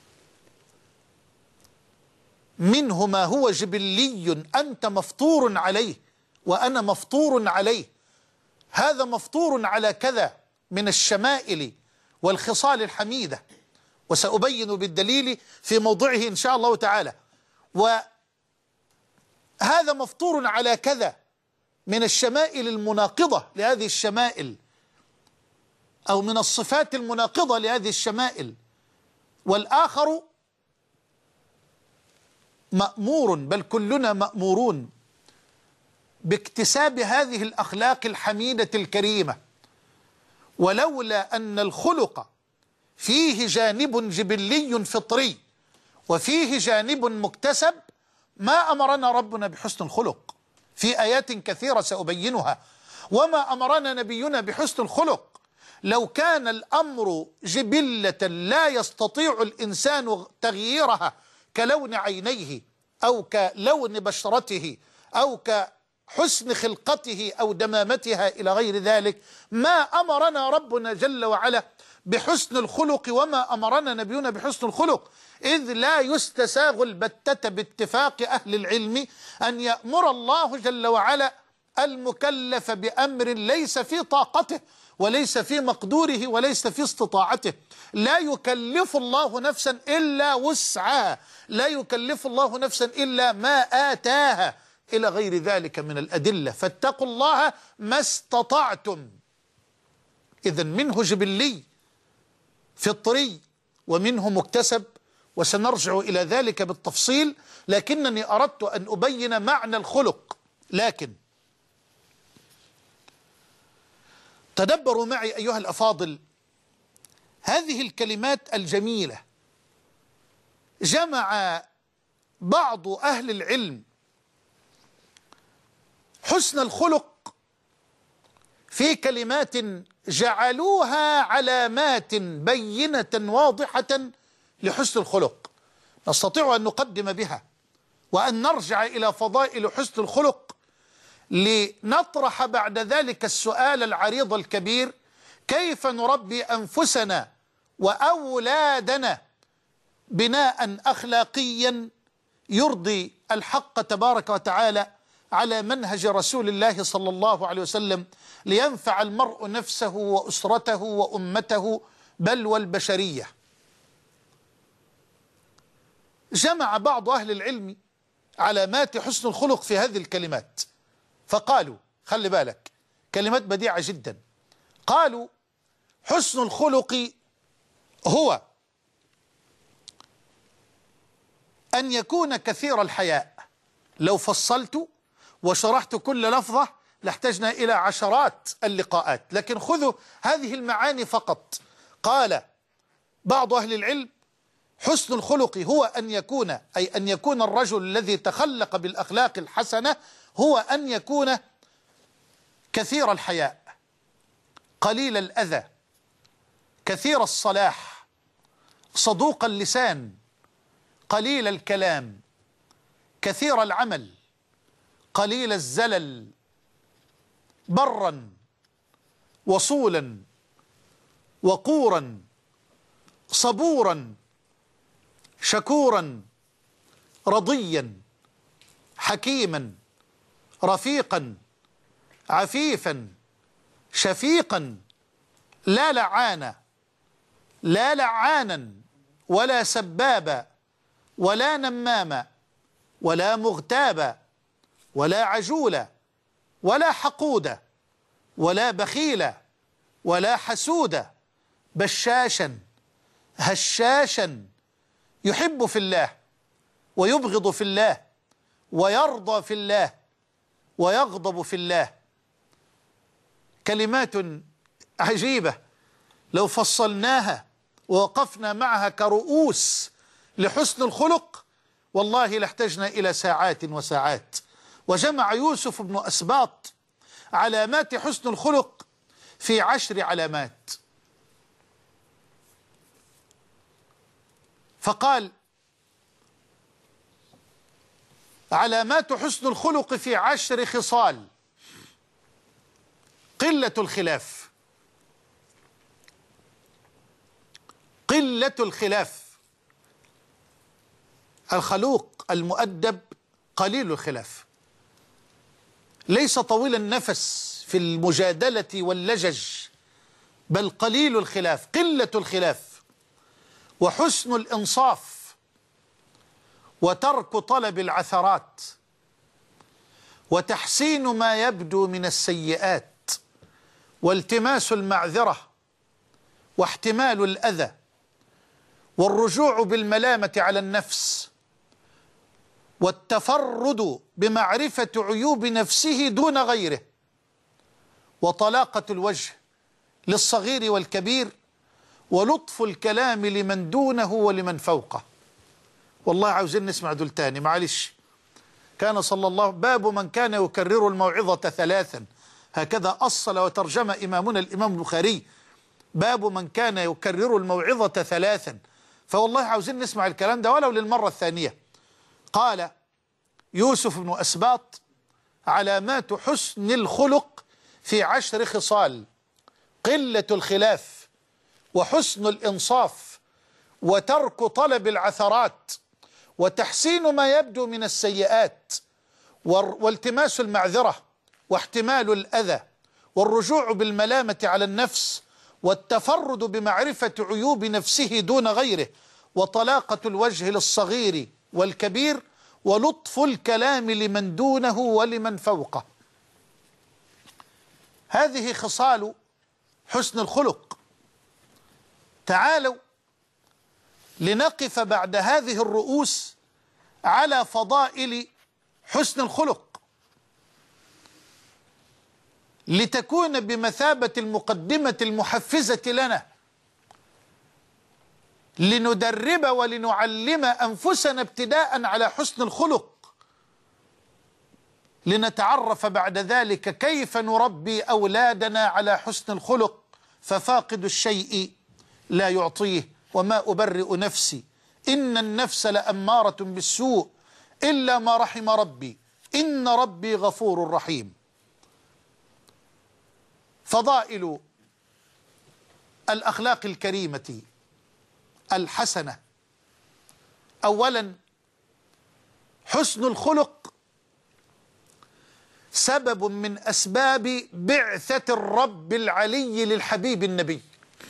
منه ما هو جبلي أنت مفطور عليه وأنا مفطور عليه، هذا مفطور على كذا من الشمائل والخصال الحميدة، وسأبين بالدليل في موضعه إن شاء الله تعالى. وهذا مفطور على كذا من الشمائل المناقضة لهذه الشمائل، أو من الصفات المناقضة لهذه الشمائل، والآخر مأمور، بل كلنا مأمورون باكتساب هذه الأخلاق الحميدة الكريمة. ولولا أن الخلق فيه جانب جبلي فطري وفيه جانب مكتسب ما أمرنا ربنا بحسن الخلق في آيات كثيرة سأبينها، وما أمرنا نبينا بحسن الخلق. لو كان الأمر جبلة لا يستطيع الإنسان تغييرها كلون عينيه أو كلون بشرته أو حسن خلقته أو دمامتها إلى غير ذلك، ما أمرنا ربنا جل وعلا بحسن الخلق وما أمرنا نبينا بحسن الخلق، إذ لا يستساغ البتة باتفاق أهل العلم أن يأمر الله جل وعلا المكلف بأمر ليس في طاقته وليس في مقدوره وليس في استطاعته. لا يكلف الله نفسا إلا وسعها، لا يكلف الله نفسا إلا ما آتاها، إلى غير ذلك من الأدلة. فاتقوا الله ما استطعتم. إذن منه جبلي فطري ومنه مكتسب، وسنرجع إلى ذلك بالتفصيل، لكنني أردت أن أبين معنى الخلق. لكن تدبروا معي أيها الأفاضل هذه الكلمات الجميلة. جمع بعض أهل العلم حسن الخلق في كلمات جعلوها علامات بينة واضحة لحسن الخلق، نستطيع أن نقدم بها وأن نرجع إلى فضائل حسن الخلق، لنطرح بعد ذلك السؤال العريض الكبير: كيف نربي أنفسنا وأولادنا بناء أخلاقيا يرضي الحق تبارك وتعالى على منهج رسول الله صلى الله عليه وسلم، لينفع المرء نفسه وأسرته وأمته بل والبشرية. جمع بعض أهل العلم علامات حسن الخلق في هذه الكلمات، فقالوا، خلي بالك كلمات بديعة جدا، قالوا: حسن الخلق هو أن يكون كثير الحياء. لو فصلت وشرحت كل لفظة لاحتجنا إلى عشرات اللقاءات، لكن خذوا هذه المعاني فقط. قال بعض أهل العلم: حسن الخلق هو أن يكون، أي أن يكون الرجل الذي تخلق بالأخلاق الحسنة هو أن يكون كثير الحياء، قليل الأذى، كثير الصلاح، صدوق اللسان، قليل الكلام، كثير العمل، قليل الزلل، برا وصولا وقورا، صبورا شكورا، رضيا حكيما، رفيقا عفيفا شفيقا، لا لعانا لا لعانا ولا سبابا ولا نماما ولا مغتابا ولا عجولا ولا حقودا ولا بخيلا ولا حسودا، بشاشا هشاشا، يحب في الله ويبغض في الله ويرضى في الله ويغضب في الله. كلمات عجيبة لو فصلناها ووقفنا معها كرؤوس لحسن الخلق والله لاحتجنا إلى ساعات وساعات. وجمع يوسف بن أسباط علامات حسن الخلق في عشر علامات، فقال: علامات حسن الخلق في عشر خصال: قلة الخلاف، قلة الخلاف، الخلوق المؤدب قليل الخلاف، ليس طويل النفس في المجادلة واللجج، بل قليل الخلاف، قلة الخلاف، وحسن الإنصاف، وترك طلب العثرات، وتحسين ما يبدو من السيئات، والتماس المعذرة، واحتمال الأذى، والرجوع بالملامة على النفس، والتفرد بمعرفة عيوب نفسه دون غيره، وطلاقة الوجه للصغير والكبير، ولطف الكلام لمن دونه ولمن فوقه. والله عاوزين نسمع دول تاني، معلش. كان صلى الله باب من كان يكرر الموعظة ثلاثا، هكذا أصل وترجم إمامنا الإمام البخاري، باب من كان يكرر الموعظة ثلاثا. فوالله عاوزين نسمع الكلام ده ولو للمرة الثانية. قال يوسف بن أسباط: علامات حسن الخلق في عشر خصال: قلة الخلاف، وحسن الإنصاف، وترك طلب العثرات، وتحسين ما يبدو من السيئات، والتماس المعذرة، واحتمال الأذى، والرجوع بالملامة على النفس، والتفرد بمعرفة عيوب نفسه دون غيره، وطلاقة الوجه للصغير والكبير، ولطف الكلام لمن دونه ولمن فوقه. هذه خصال حسن الخلق. تعالوا لنقف بعد هذه الرؤوس على فضائل حسن الخلق، لتكون بمثابة المقدمة المحفزة لنا، لندرب ولنعلم أنفسنا ابتداء على حسن الخلق، لنتعرف بعد ذلك كيف نربي أولادنا على حسن الخلق. ففاقد الشيء لا يعطيه، وما أبرئ نفسي إن النفس لأمارة بالسوء إلا ما رحم ربي إن ربي غفور رحيم. فضائل الأخلاق الكريمة الحسنة: أولا، حسن الخلق سبب من أسباب بعثة الرب العلي للحبيب النبي.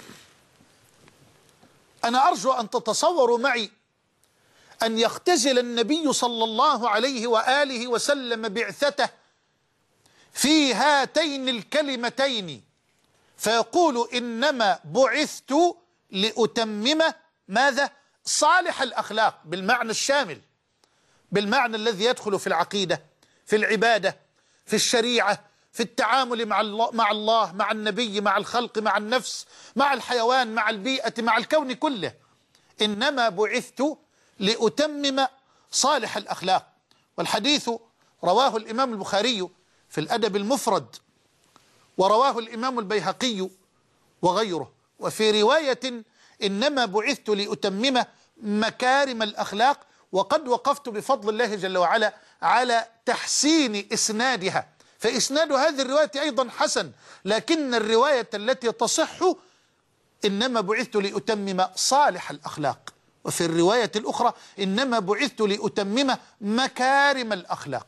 أنا أرجو أن تتصوروا معي أن يختزل النبي صلى الله عليه وآله وسلم بعثته في هاتين الكلمتين، فيقول: إنما بعثت لأتمم ماذا؟ صالح الأخلاق، بالمعنى الشامل، بالمعنى الذي يدخل في العقيدة، في العبادة، في الشريعة، في التعامل مع الله مع الله مع النبي، مع الخلق، مع النفس، مع الحيوان، مع البيئة، مع الكون كله. إنما بعثت لأتمم صالح الأخلاق. والحديث رواه الإمام البخاري في الأدب المفرد، ورواه الإمام البيهقي وغيره. وفي رواية: إنما بعثت لأتمم مكارم الأخلاق. وقد وقفت بفضل الله جل وعلا على تحسين إسنادها، فإسناد هذه الرواية أيضا حسن، لكن الرواية التي تصح: إنما بعثت لأتمم صالح الأخلاق. وفي الرواية الأخرى: إنما بعثت لأتمم مكارم الأخلاق.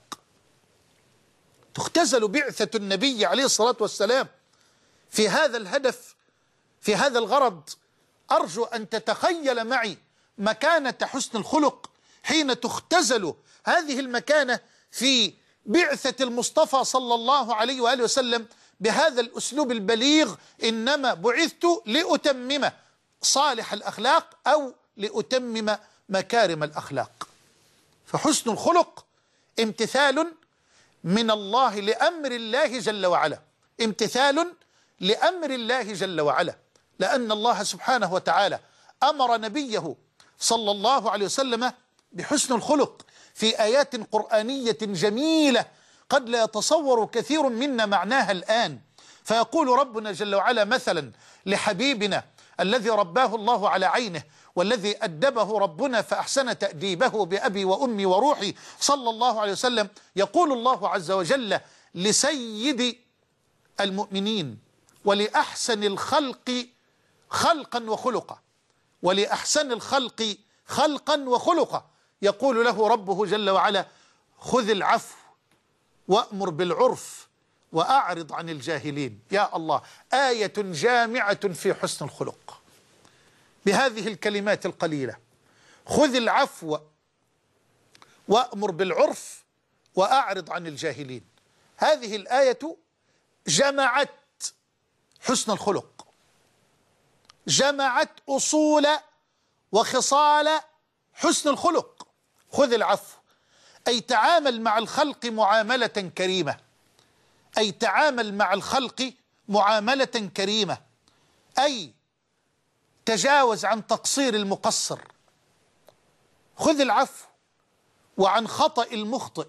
تختزل بعثة النبي عليه الصلاة والسلام في هذا الهدف، في هذا الغرض. أرجو أن تتخيل معي مكانة حسن الخلق حين تختزل هذه المكانة في بعثة المصطفى صلى الله عليه وآله وسلم بهذا الأسلوب البليغ: إنما بعثت لأتمم صالح الأخلاق أو لأتمم مكارم الأخلاق. فحسن الخلق امتثال من الله لأمر الله جل وعلا، امتثال لأمر الله جل وعلا، لأن الله سبحانه وتعالى أمر نبيه صلى الله عليه وسلم بحسن الخلق في آيات قرآنية جميلة قد لا يتصور كثير منا معناها الآن. فيقول ربنا جل وعلا مثلا لحبيبنا الذي رباه الله على عينه، والذي أدبه ربنا فأحسن تأديبه بأبي وأمي وروحي صلى الله عليه وسلم، يقول الله عز وجل لسيد المؤمنين ولأحسن الخلق خلقا وخلقا، ولأحسن الخلق خلقا وخلقا، يقول له ربه جل وعلا: خذ العفو وأمر بالعرف وأعرض عن الجاهلين. يا الله، آية جامعة في حسن الخلق بهذه الكلمات القليلة: خذ العفو وأمر بالعرف وأعرض عن الجاهلين. هذه الآية جمعت حسن الخلق، جمعت أصول وخصال حسن الخلق. خذ العفو أي تعامل مع الخلق معاملة كريمة، أي تعامل مع الخلق معاملة كريمة، أي تجاوز عن تقصير المقصر. خذ العفو وعن خطأ المخطئ،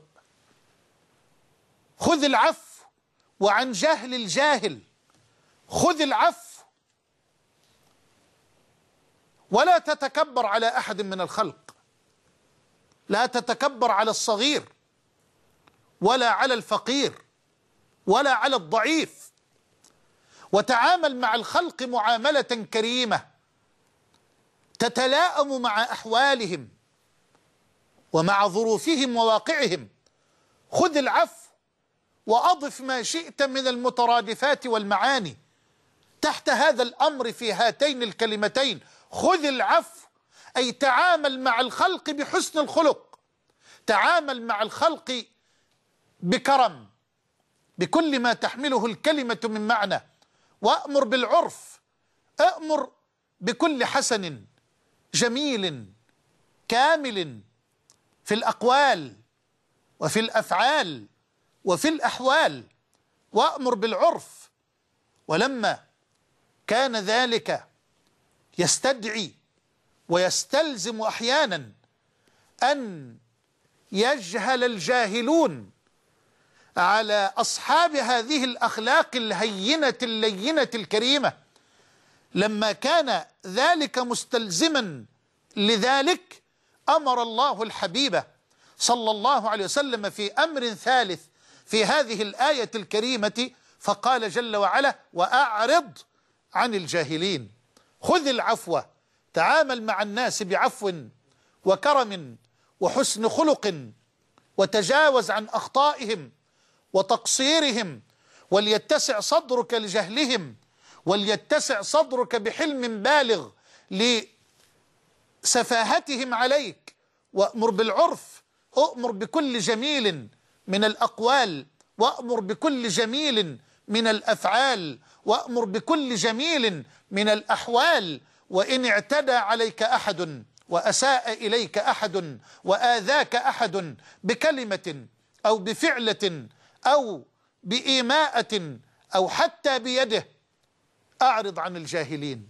خذ العفو وعن جهل الجاهل، خذ العفو ولا تتكبر على أحد من الخلق، لا تتكبر على الصغير ولا على الفقير ولا على الضعيف، وتعامل مع الخلق معاملة كريمة تتلائم مع أحوالهم ومع ظروفهم وواقعهم. خذ العفو وأضف ما شئت من المترادفات والمعاني تحت هذا الأمر في هاتين الكلمتين. خذ العفو أي تعامل مع الخلق بحسن الخلق، تعامل مع الخلق بكرم بكل ما تحمله الكلمة من معنى، وأمر بالعرف، أأمر بكل حسن جميل كامل في الأقوال وفي الأفعال وفي الأحوال، وأمر بالعرف. ولما كان ذلك يستدعي ويستلزم أحيانا أن يجهل الجاهلون على أصحاب هذه الأخلاق الهينة اللينة الكريمة، لما كان ذلك مستلزما لذلك أمر الله الحبيب صلى الله عليه وسلم في أمر ثالث في هذه الآية الكريمة، فقال جل وعلا: وأعرض عن الجاهلين. خذ العفو، تعامل مع الناس بعفو وكرم وحسن خلق، وتجاوز عن أخطائهم وتقصيرهم، وليتسع صدرك لجهلهم، وليتسع صدرك بحلم بالغ لسفاهتهم عليك. وأمر بالعرف، أؤمر بكل جميل من الأقوال، وأمر بكل جميل من الأفعال، وأمر بكل جميل من الأحوال. وإن اعتدى عليك أحد وأساء إليك أحد وآذاك أحد بكلمة أو بفعلة أو بإيماءة أو حتى بيده، أعرض عن الجاهلين.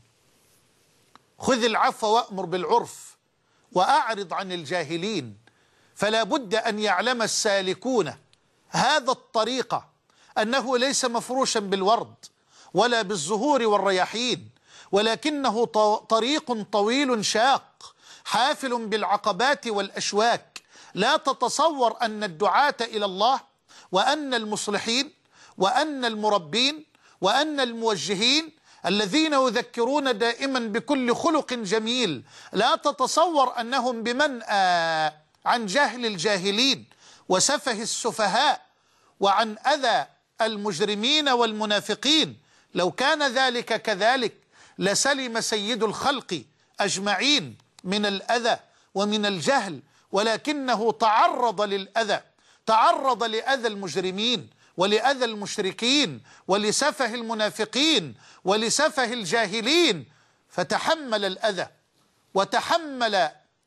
خذ العفو وأمر بالعرف وأعرض عن الجاهلين. فلا بد أن يعلم السالكون هذا الطريق أنه ليس مفروشا بالورد ولا بالزهور والرياحين، ولكنه طريق طويل شاق حافل بالعقبات والأشواك. لا تتصور أن الدعاة إلى الله وأن المصلحين وأن المربين وأن الموجهين الذين يذكرون دائما بكل خلق جميل، لا تتصور أنهم بمنأى عن جهل الجاهلين وسفه السفهاء وعن أذى المجرمين والمنافقين. لو كان ذلك كذلك لسلم سيد الخلق أجمعين من الأذى ومن الجهل، ولكنه تعرض للأذى، تعرض لأذى المجرمين ولأذى المشركين ولسفه المنافقين ولسفه الجاهلين، فتحمل الأذى وتحمل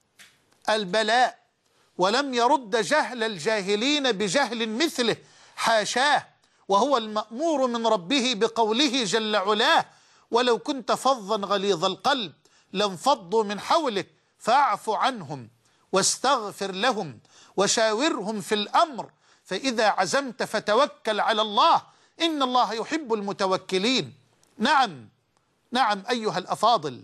البلاء ولم يرد جهل الجاهلين بجهل مثله، حاشاه، وهو المأمور من ربه بقوله جل علاه: ولو كنت فظا غليظ القلب لانفضوا من حولك فاعف عنهم واستغفر لهم وشاورهم في الأمر فإذا عزمت فتوكل على الله إن الله يحب المتوكلين. نعم نعم أيها الأفاضل،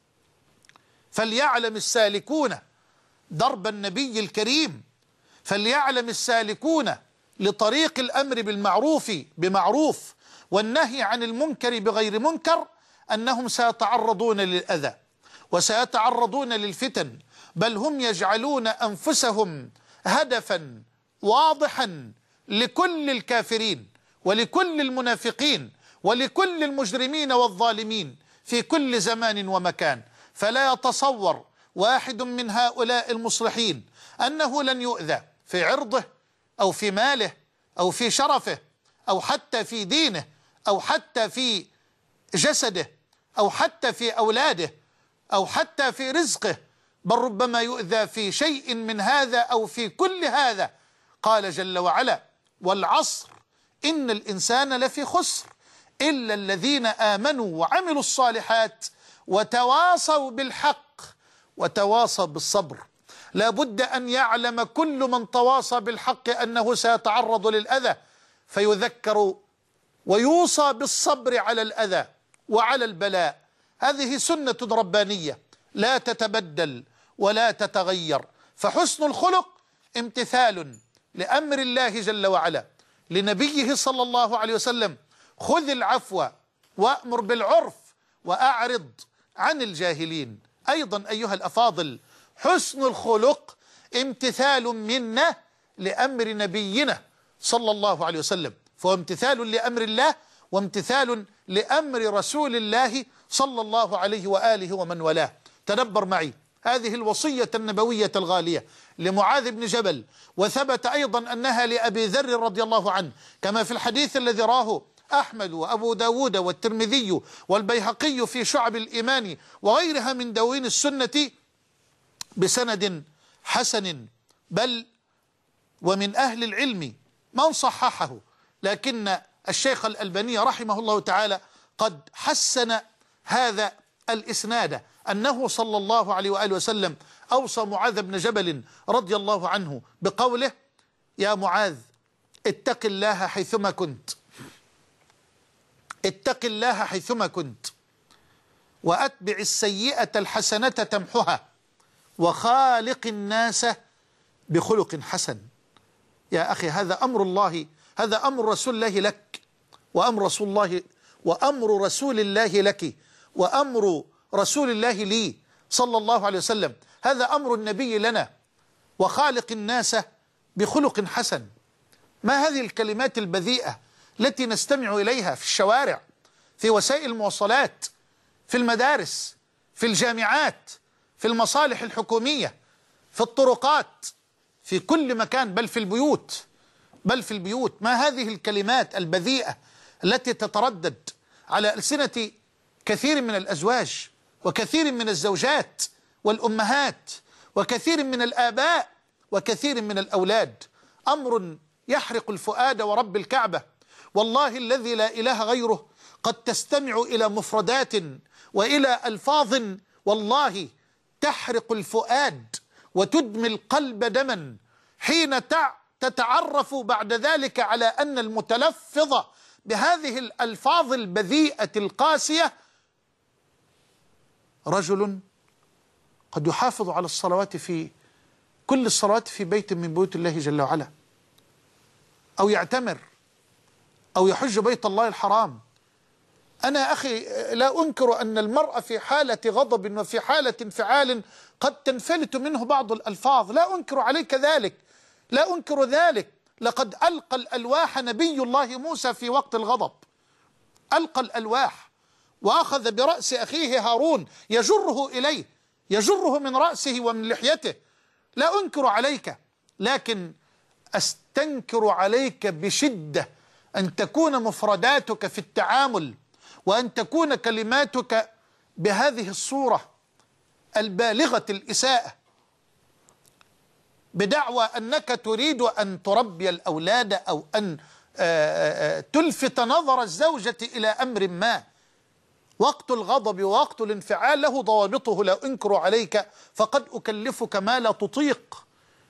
فليعلم السالكون درب النبي الكريم، فليعلم السالكون لطريق الأمر بالمعروف بمعروف والنهي عن المنكر بغير منكر أنهم سيتعرضون للأذى وسيتعرضون للفتن، بل هم يجعلون أنفسهم هدفا واضحا لكل الكافرين ولكل المنافقين ولكل المجرمين والظالمين في كل زمان ومكان. فلا يتصور واحد من هؤلاء المصلحين أنه لن يؤذى في عرضه أو في ماله أو في شرفه أو حتى في دينه أو حتى في جسده أو حتى في أولاده أو حتى في رزقه، بل ربما يؤذى في شيء من هذا أو في كل هذا. قال جل وعلا: والعصر إن الإنسان لفي خسر إلا الذين آمنوا وعملوا الصالحات وتواصوا بالحق وتواصوا بالصبر. لا بد أن يعلم كل من تواصى بالحق أنه سيتعرض للأذى فيذكر ويوصى بالصبر على الأذى وعلى البلاء. هذه سنة ربانية لا تتبدل ولا تتغير، فحسن الخلق امتثال لأمر الله جل وعلا لنبيه صلى الله عليه وسلم: خذ العفو وأمر بالعرف وأعرض عن الجاهلين. أيضا أيها الأفاضل، حسن الخلق امتثال منا لأمر نبينا صلى الله عليه وسلم، فهو امتثال لأمر الله وامتثال لأمر رسول الله صلى الله عليه وآله ومن والاه. تدبر معي هذه الوصية النبوية الغالية لمعاذ بن جبل، وثبت أيضا أنها لأبي ذر رضي الله عنه، كما في الحديث الذي راه أحمد وأبو داود والترمذي والبيهقي في شعب الإيمان وغيرها من دواوين السنة بسند حسن، بل ومن أهل العلم من صححه، لكن الشيخ الألباني رحمه الله تعالى قد حسن هذا الإسناد، أنه صلى الله عليه وآله وسلم أوصى معاذ بن جبل رضي الله عنه بقوله: يا معاذ اتق الله حيثما كنت، اتق الله حيثما كنت، وأتبع السيئة الحسنة تمحها، وخالق الناس بخلق حسن. يا أخي، هذا أمر الله، هذا أمر رسول الله لك، وأمر رسول الله وأمر رسول الله لك، وأمر رسول الله لي صلى الله عليه وسلم، هذا أمر النبي لنا: وخالق الناس بخلق حسن. ما هذه الكلمات البذيئة التي نستمع إليها في الشوارع، في وسائل المواصلات، في المدارس، في الجامعات، في المصالح الحكومية، في الطرقات، في كل مكان، بل في البيوت، بل في البيوت. ما هذه الكلمات البذيئة التي تتردد على ألسنة كثير من الأزواج وكثير من الزوجات والأمهات وكثير من الآباء وكثير من الأولاد؟ أمر يحرق الفؤاد ورب الكعبة. والله الذي لا إله غيره قد تستمع إلى مفردات وإلى ألفاظ والله تحرق الفؤاد وتدمي القلب دما، حين تتعرف بعد ذلك على أن المتلفظ بهذه الألفاظ البذيئة القاسية رجل قد يحافظ على الصلوات، في كل الصلوات في بيت من بيوت الله جل وعلا، أو يعتمر، أو يحج بيت الله الحرام. أنا أخي لا أنكر أن المرء في حالة غضب وفي حالة انفعال قد تنفلت منه بعض الألفاظ، لا أنكر عليك ذلك، لا أنكر ذلك. لقد ألقى الألواح نبي الله موسى في وقت الغضب، ألقى الألواح وأخذ برأس أخيه هارون يجره إليه، يجره من رأسه ومن لحيته، لا أنكر عليك، لكن أستنكر عليك بشدة أن تكون مفرداتك في التعامل وأن تكون كلماتك بهذه الصورة البالغة الإساءة، بدعوى أنك تريد أن تربي الأولاد أو أن تلفت نظر الزوجة إلى أمر ما. وقت الغضب ووقت الانفعال له ضوابطه، لا أنكر عليك، فقد أكلفك ما لا تطيق،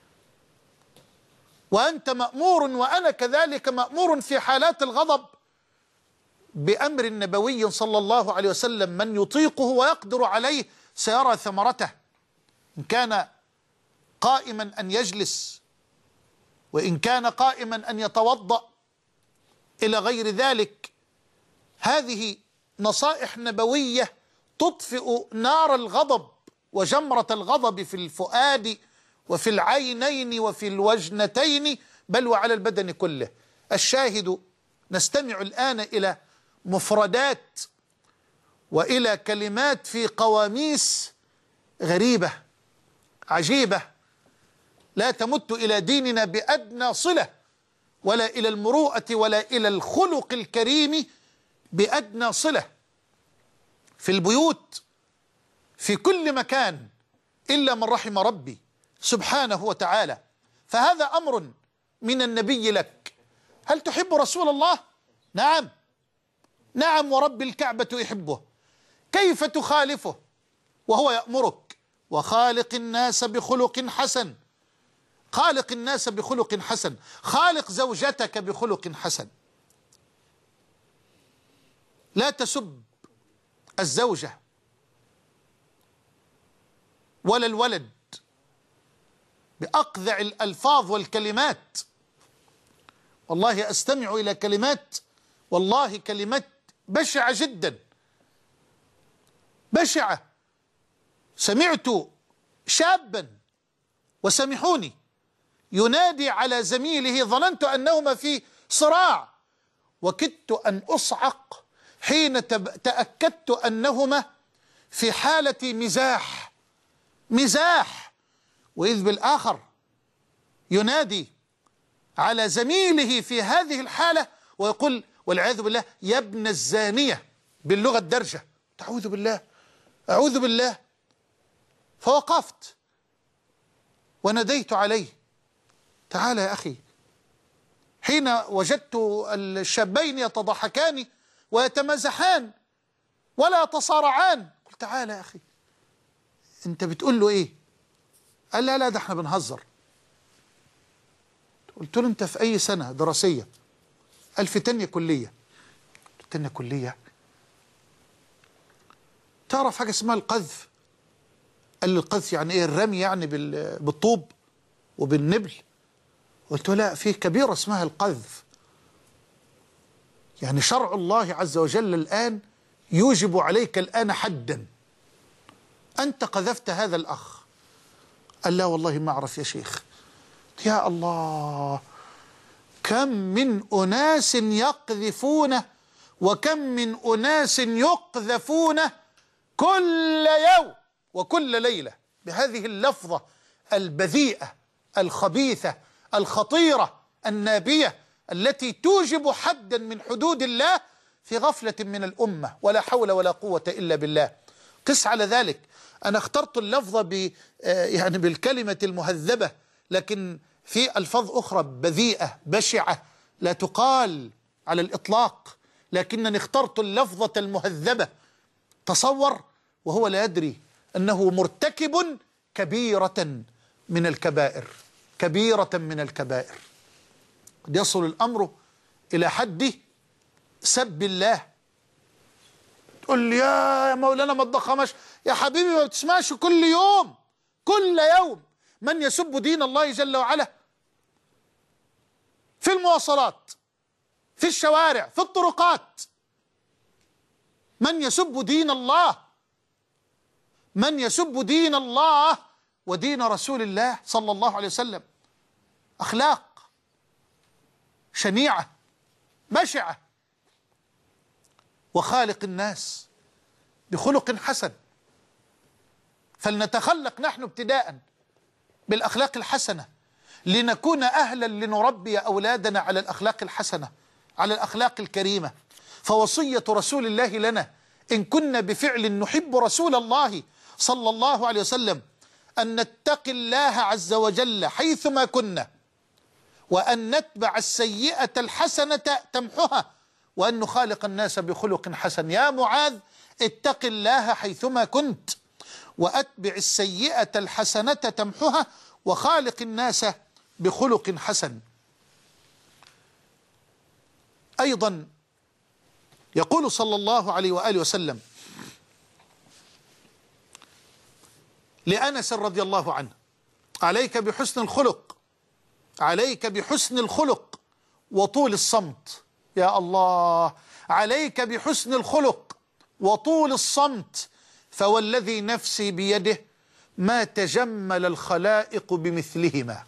وأنت مأمور وأنا كذلك مأمور في حالات الغضب بأمر النبوي صلى الله عليه وسلم: من يطيقه ويقدر عليه سيرى ثمرته، إن كان قائما أن يجلس، وإن كان قائما أن يتوضأ، إلى غير ذلك. هذه نصائح نبوية تطفئ نار الغضب وجمرة الغضب في الفؤاد وفي العينين وفي الوجنتين، بل وعلى البدن كله. الشاهد، نستمع الآن إلى مفردات وإلى كلمات في قواميس غريبة عجيبة لا تمت إلى ديننا بأدنى صلة، ولا إلى المروءة ولا إلى الخلق الكريم بأدنى صلة، في البيوت، في كل مكان، إلا من رحم ربي سبحانه وتعالى. فهذا أمر من النبي لك. هل تحب رسول الله؟ نعم، نعم، ورب الكعبة يحبه. كيف تخالفه وهو يأمرك: وخالق الناس بخلق حسن؟ خالق الناس بخلق حسن، خالق زوجتك بخلق حسن. لا تسب الزوجة ولا الولد بأقذع الألفاظ والكلمات، والله أستمع إلى كلمات، والله كلمات بشعة جدا، بشعة. سمعت شابا، وسامحوني، ينادي على زميله، ظننت أنهما في صراع، وكدت أن أصعق حين تأكدت أنهما في حالة مزاح مزاح وإذ بالآخر ينادي على زميله في هذه الحالة ويقول والعياذ بالله يا ابن الزانية باللغة الدرجة. تعوذ بالله، أعوذ بالله. فوقفت وناديت عليه، تعال يا أخي. حين وجدت الشابين يتضحكان ويتمازحان ولا يتصارعان، قلت تعال يا أخي، أنت بتقول له إيه؟ قال لا لا ده احنا بنهزر. قلت له أنت في أي سنة دراسية؟ قال في تانية كلية. تانية كلية؟ تعرف حاجة اسمها القذف؟ قال لي القذف يعني إيه؟ الرمي يعني بالطوب وبالنبل؟ قلت له لا، في كبيرة اسمها القذف، يعني شرع الله عز وجل الآن يوجب عليك الآن حدا، أنت قذفت هذا الأخ. قال لا والله ما أعرف يا شيخ. يا الله، كم من أناس يقذفون وكم من أناس يقذفون كل يوم وكل ليلة بهذه اللفظة البذيئة الخبيثة الخطيرة النابية التي توجب حدا من حدود الله في غفلة من الأمة، ولا حول ولا قوة إلا بالله. قس على ذلك، أنا اخترت اللفظة ب يعني بالكلمة المهذبة، لكن في ألفاظ أخرى بذيئة بشعة لا تقال على الإطلاق، لكنني اخترت اللفظة المهذبة. تصور وهو لا يدري أنه مرتكب كبيرة من الكبائر، كبيرة من الكبائر. قد يصل الأمر إلى حد سب الله. تقول لي يا مولانا ما تضخمش يا حبيبي، ما بتسمعش كل يوم كل يوم من يسب دين الله جل وعلا في المواصلات، في الشوارع، في الطرقات، من يسب دين الله، من يسب دين الله ودين رسول الله صلى الله عليه وسلم. أخلاق شنيعة بشعة. وخالق الناس بخلق حسن، فلنتخلق نحن ابتداء بالأخلاق الحسنة لنكون أهلا لنربي أولادنا على الأخلاق الحسنة، على الأخلاق الكريمة. فوصية رسول الله لنا إن كنا بفعل نحب رسول الله صلى الله عليه وسلم أن نتقي الله عز وجل حيثما كنا، وأن نتبع السيئة الحسنة تمحها، وأن نخالق الناس بخلق حسن. يا معاذ اتق الله حيثما كنت، وأتبع السيئة الحسنة تمحها، وخالق الناس بخلق حسن. أيضا يقول صلى الله عليه وآله وسلم لأنس رضي الله عنه: عليك بحسن الخلق، عليك بحسن الخلق وطول الصمت. يا الله، عليك بحسن الخلق وطول الصمت، فوالذي نفسي بيده ما تجمل الخلائق بمثلهما.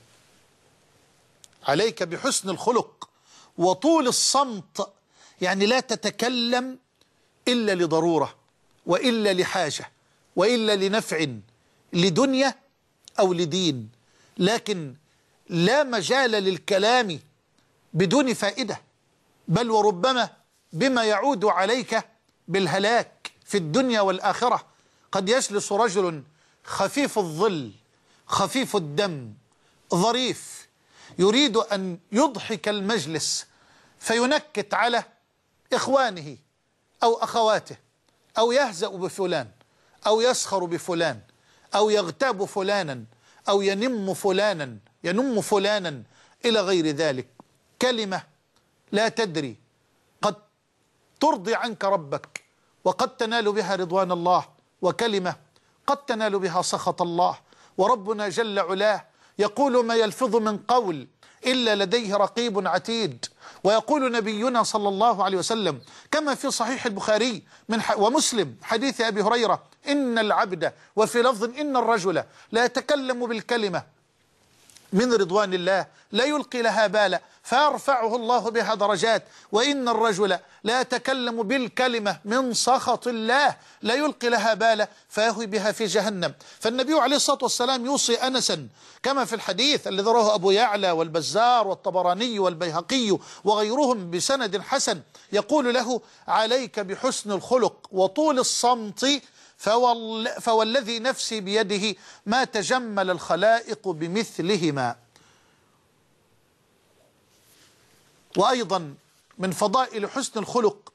عليك بحسن الخلق وطول الصمت، يعني لا تتكلم إلا لضرورة، وإلا لحاجة، وإلا لنفع لدنيا أو لدين، لكن لا مجال للكلام بدون فائدة، بل وربما بما يعود عليك بالهلاك في الدنيا والآخرة. قد يجلس رجل خفيف الظل خفيف الدم ظريف يريد أن يضحك المجلس، فينكت على إخوانه أو أخواته، أو يهزأ بفلان، أو يسخر بفلان، أو يغتاب فلانا، أو ينم فلانا ينم فلانا إلى غير ذلك. كلمة لا تدري قد ترضي عنك ربك وقد تنال بها رضوان الله، وكلمة قد تنال بها سخط الله. وربنا جل علاه يقول: ما يلفظ من قول إلا لديه رقيب عتيد. ويقول نبينا صلى الله عليه وسلم كما في صحيح البخاري من ومسلم حديث أبي هريرة: إن العبد، وفي لفظ إن الرجل، لا يتكلم بالكلمة من رضوان الله لا يلقي لها بالا فيرفعه الله بها درجات، وإن الرجل لا يتكلم بالكلمة من سخط الله لا يلقي لها بالا فيهوي بها في جهنم. فالنبي عليه الصلاة والسلام يوصي أنسا كما في الحديث الذي رواه أبو يعلى والبزار والطبراني والبيهقي وغيرهم بسند حسن، يقول له: عليك بحسن الخلق وطول الصمت، فوالذي نفسي بيده ما تجمل الخلائق بمثلهما. وأيضا من فضائل حسن الخلق،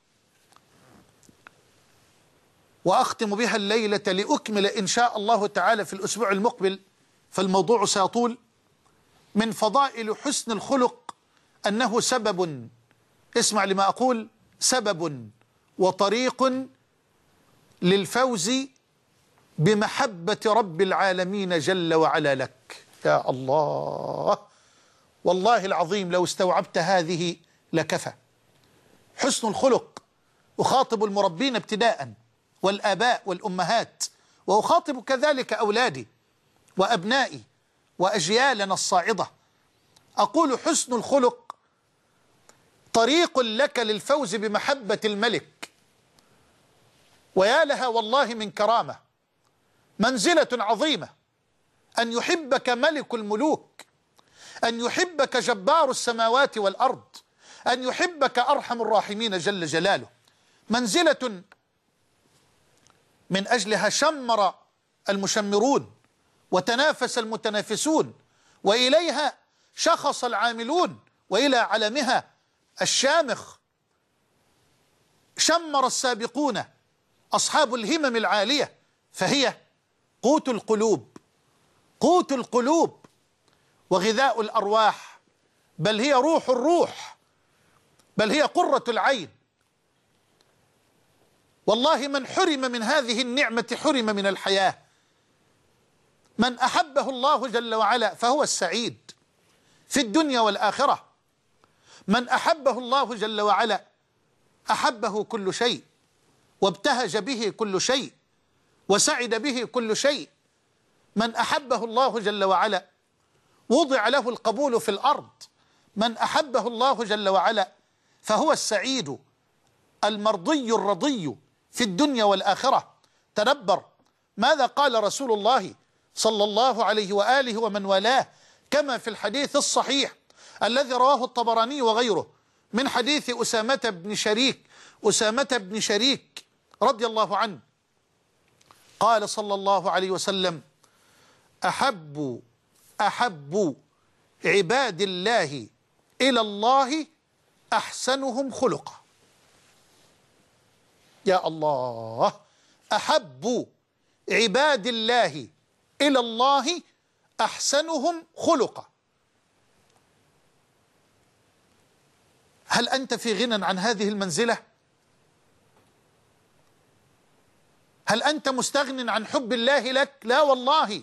وأختم بها الليلة لأكمل إن شاء الله تعالى في الأسبوع المقبل فالموضوع سيطول، من فضائل حسن الخلق أنه سبب، اسمع لما أقول، سبب وطريق للفوز بمحبة رب العالمين جل وعلا لك. يا الله، والله العظيم لو استوعبت هذه لكفى. حسن الخلق، أخاطب المربين ابتداء والآباء والأمهات، وأخاطب كذلك أولادي وأبنائي وأجيالنا الصاعدة، أقول: حسن الخلق طريق لك للفوز بمحبة الملك. ويا لها والله من كرامة، منزلة عظيمة، أن يحبك ملك الملوك، أن يحبك جبار السماوات والأرض، أن يحبك أرحم الراحمين جل جلاله. منزلة من أجلها شمر المشمرون وتنافس المتنافسون، وإليها شخص العاملون، وإلى علمها الشامخ شمر السابقون أصحاب الهمم العالية، فهي قوت القلوب، قوت القلوب وغذاء الأرواح، بل هي روح الروح، بل هي قرة العين. والله من حرم من هذه النعمة حرم من الحياة. من أحبه الله جل وعلا فهو السعيد في الدنيا والآخرة. من أحبه الله جل وعلا أحبه كل شيء، وابتهج به كل شيء، وسعد به كل شيء. من أحبه الله جل وعلا وضع له القبول في الأرض. من أحبه الله جل وعلا فهو السعيد المرضي الرضي في الدنيا والآخرة. تدبر ماذا قال رسول الله صلى الله عليه وآله ومن والاه كما في الحديث الصحيح الذي رواه الطبراني وغيره من حديث أسامة بن شريك أسامة بن شريك رضي الله عنه، قال صلى الله عليه وسلم: أحب أحب عباد الله إلى الله أحسنهم خلقا. يا الله، أحب عباد الله إلى الله أحسنهم خلقا. هل أنت في غنى عن هذه المنزلة؟ هل أنت مستغن عن حب الله لك؟ لا والله.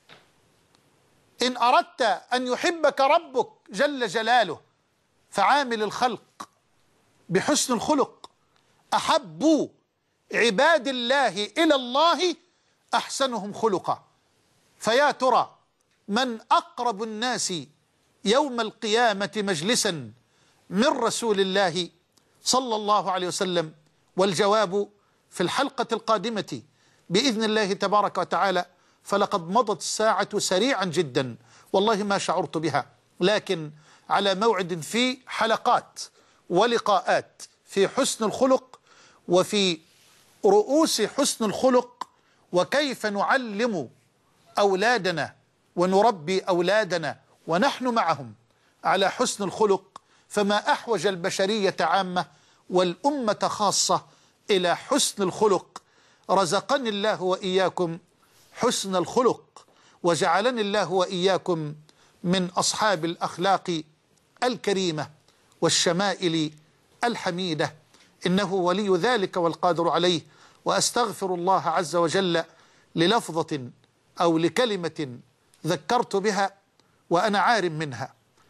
إن أردت أن يحبك ربك جل جلاله فعامل الخلق بحسن الخلق. أحب عباد الله إلى الله أحسنهم خلقا. فيا ترى من أقرب الناس يوم القيامة مجلسا من رسول الله صلى الله عليه وسلم؟ والجواب في الحلقة القادمة بإذن الله تبارك وتعالى. فلقد مضت الساعة سريعا جدا، والله ما شعرت بها، لكن على موعد في حلقات ولقاءات في حسن الخلق وفي رؤوس حسن الخلق، وكيف نعلم أولادنا ونربي أولادنا ونحن معهم على حسن الخلق. فما أحوج البشرية عامة والأمة خاصة إلى حسن الخلق. رزقني الله وإياكم حسن الخلق، وجعلني الله وإياكم من أصحاب الأخلاق الكريمة والشمائل الحميدة، إنه ولي ذلك والقادر عليه. وأستغفر الله عز وجل للفظة أو لكلمة ذكرت بها وأنا عار منها،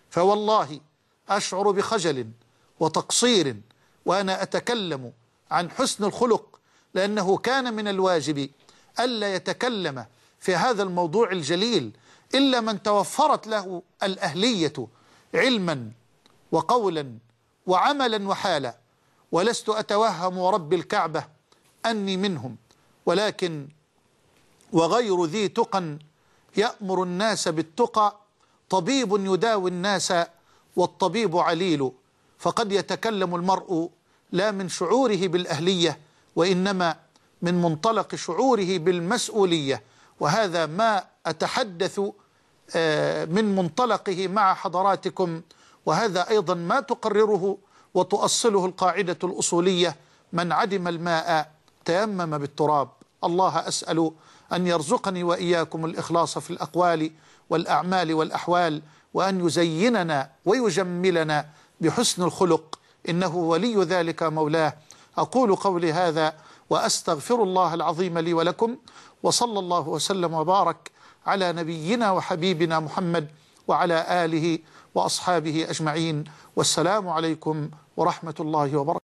فوالله أشعر بخجل وتقصير وأنا أتكلم عن حسن الخلق، لأنه كان من الواجب ألا يتكلم في هذا الموضوع الجليل إلا من توفرت له الأهلية علما وقولا وعملا وحالا. ولست أتوهم ورب الكعبة أني منهم، ولكن وغير ذي تقى يأمر الناس بالتقى طبيب يداوي الناس والطبيب عليل. فقد يتكلم المرء لا من شعوره بالأهلية، وإنما من منطلق شعوره بالمسؤولية، وهذا ما أتحدث من منطلقه مع حضراتكم، وهذا أيضا ما تقرره وتؤصله القاعدة الأصولية: من عدم الماء تيمم بالتراب. الله أسأل أن يرزقني وإياكم الإخلاص في الأقوال والأعمال والأحوال، وأن يزيننا ويجملنا بحسن الخلق، إنه ولي ذلك مولاه. أقول قولي هذا وأستغفر الله العظيم لي ولكم، وصلى الله وسلم وبارك على نبينا وحبيبنا محمد وعلى آله وأصحابه أجمعين، والسلام عليكم ورحمة الله وبركاته.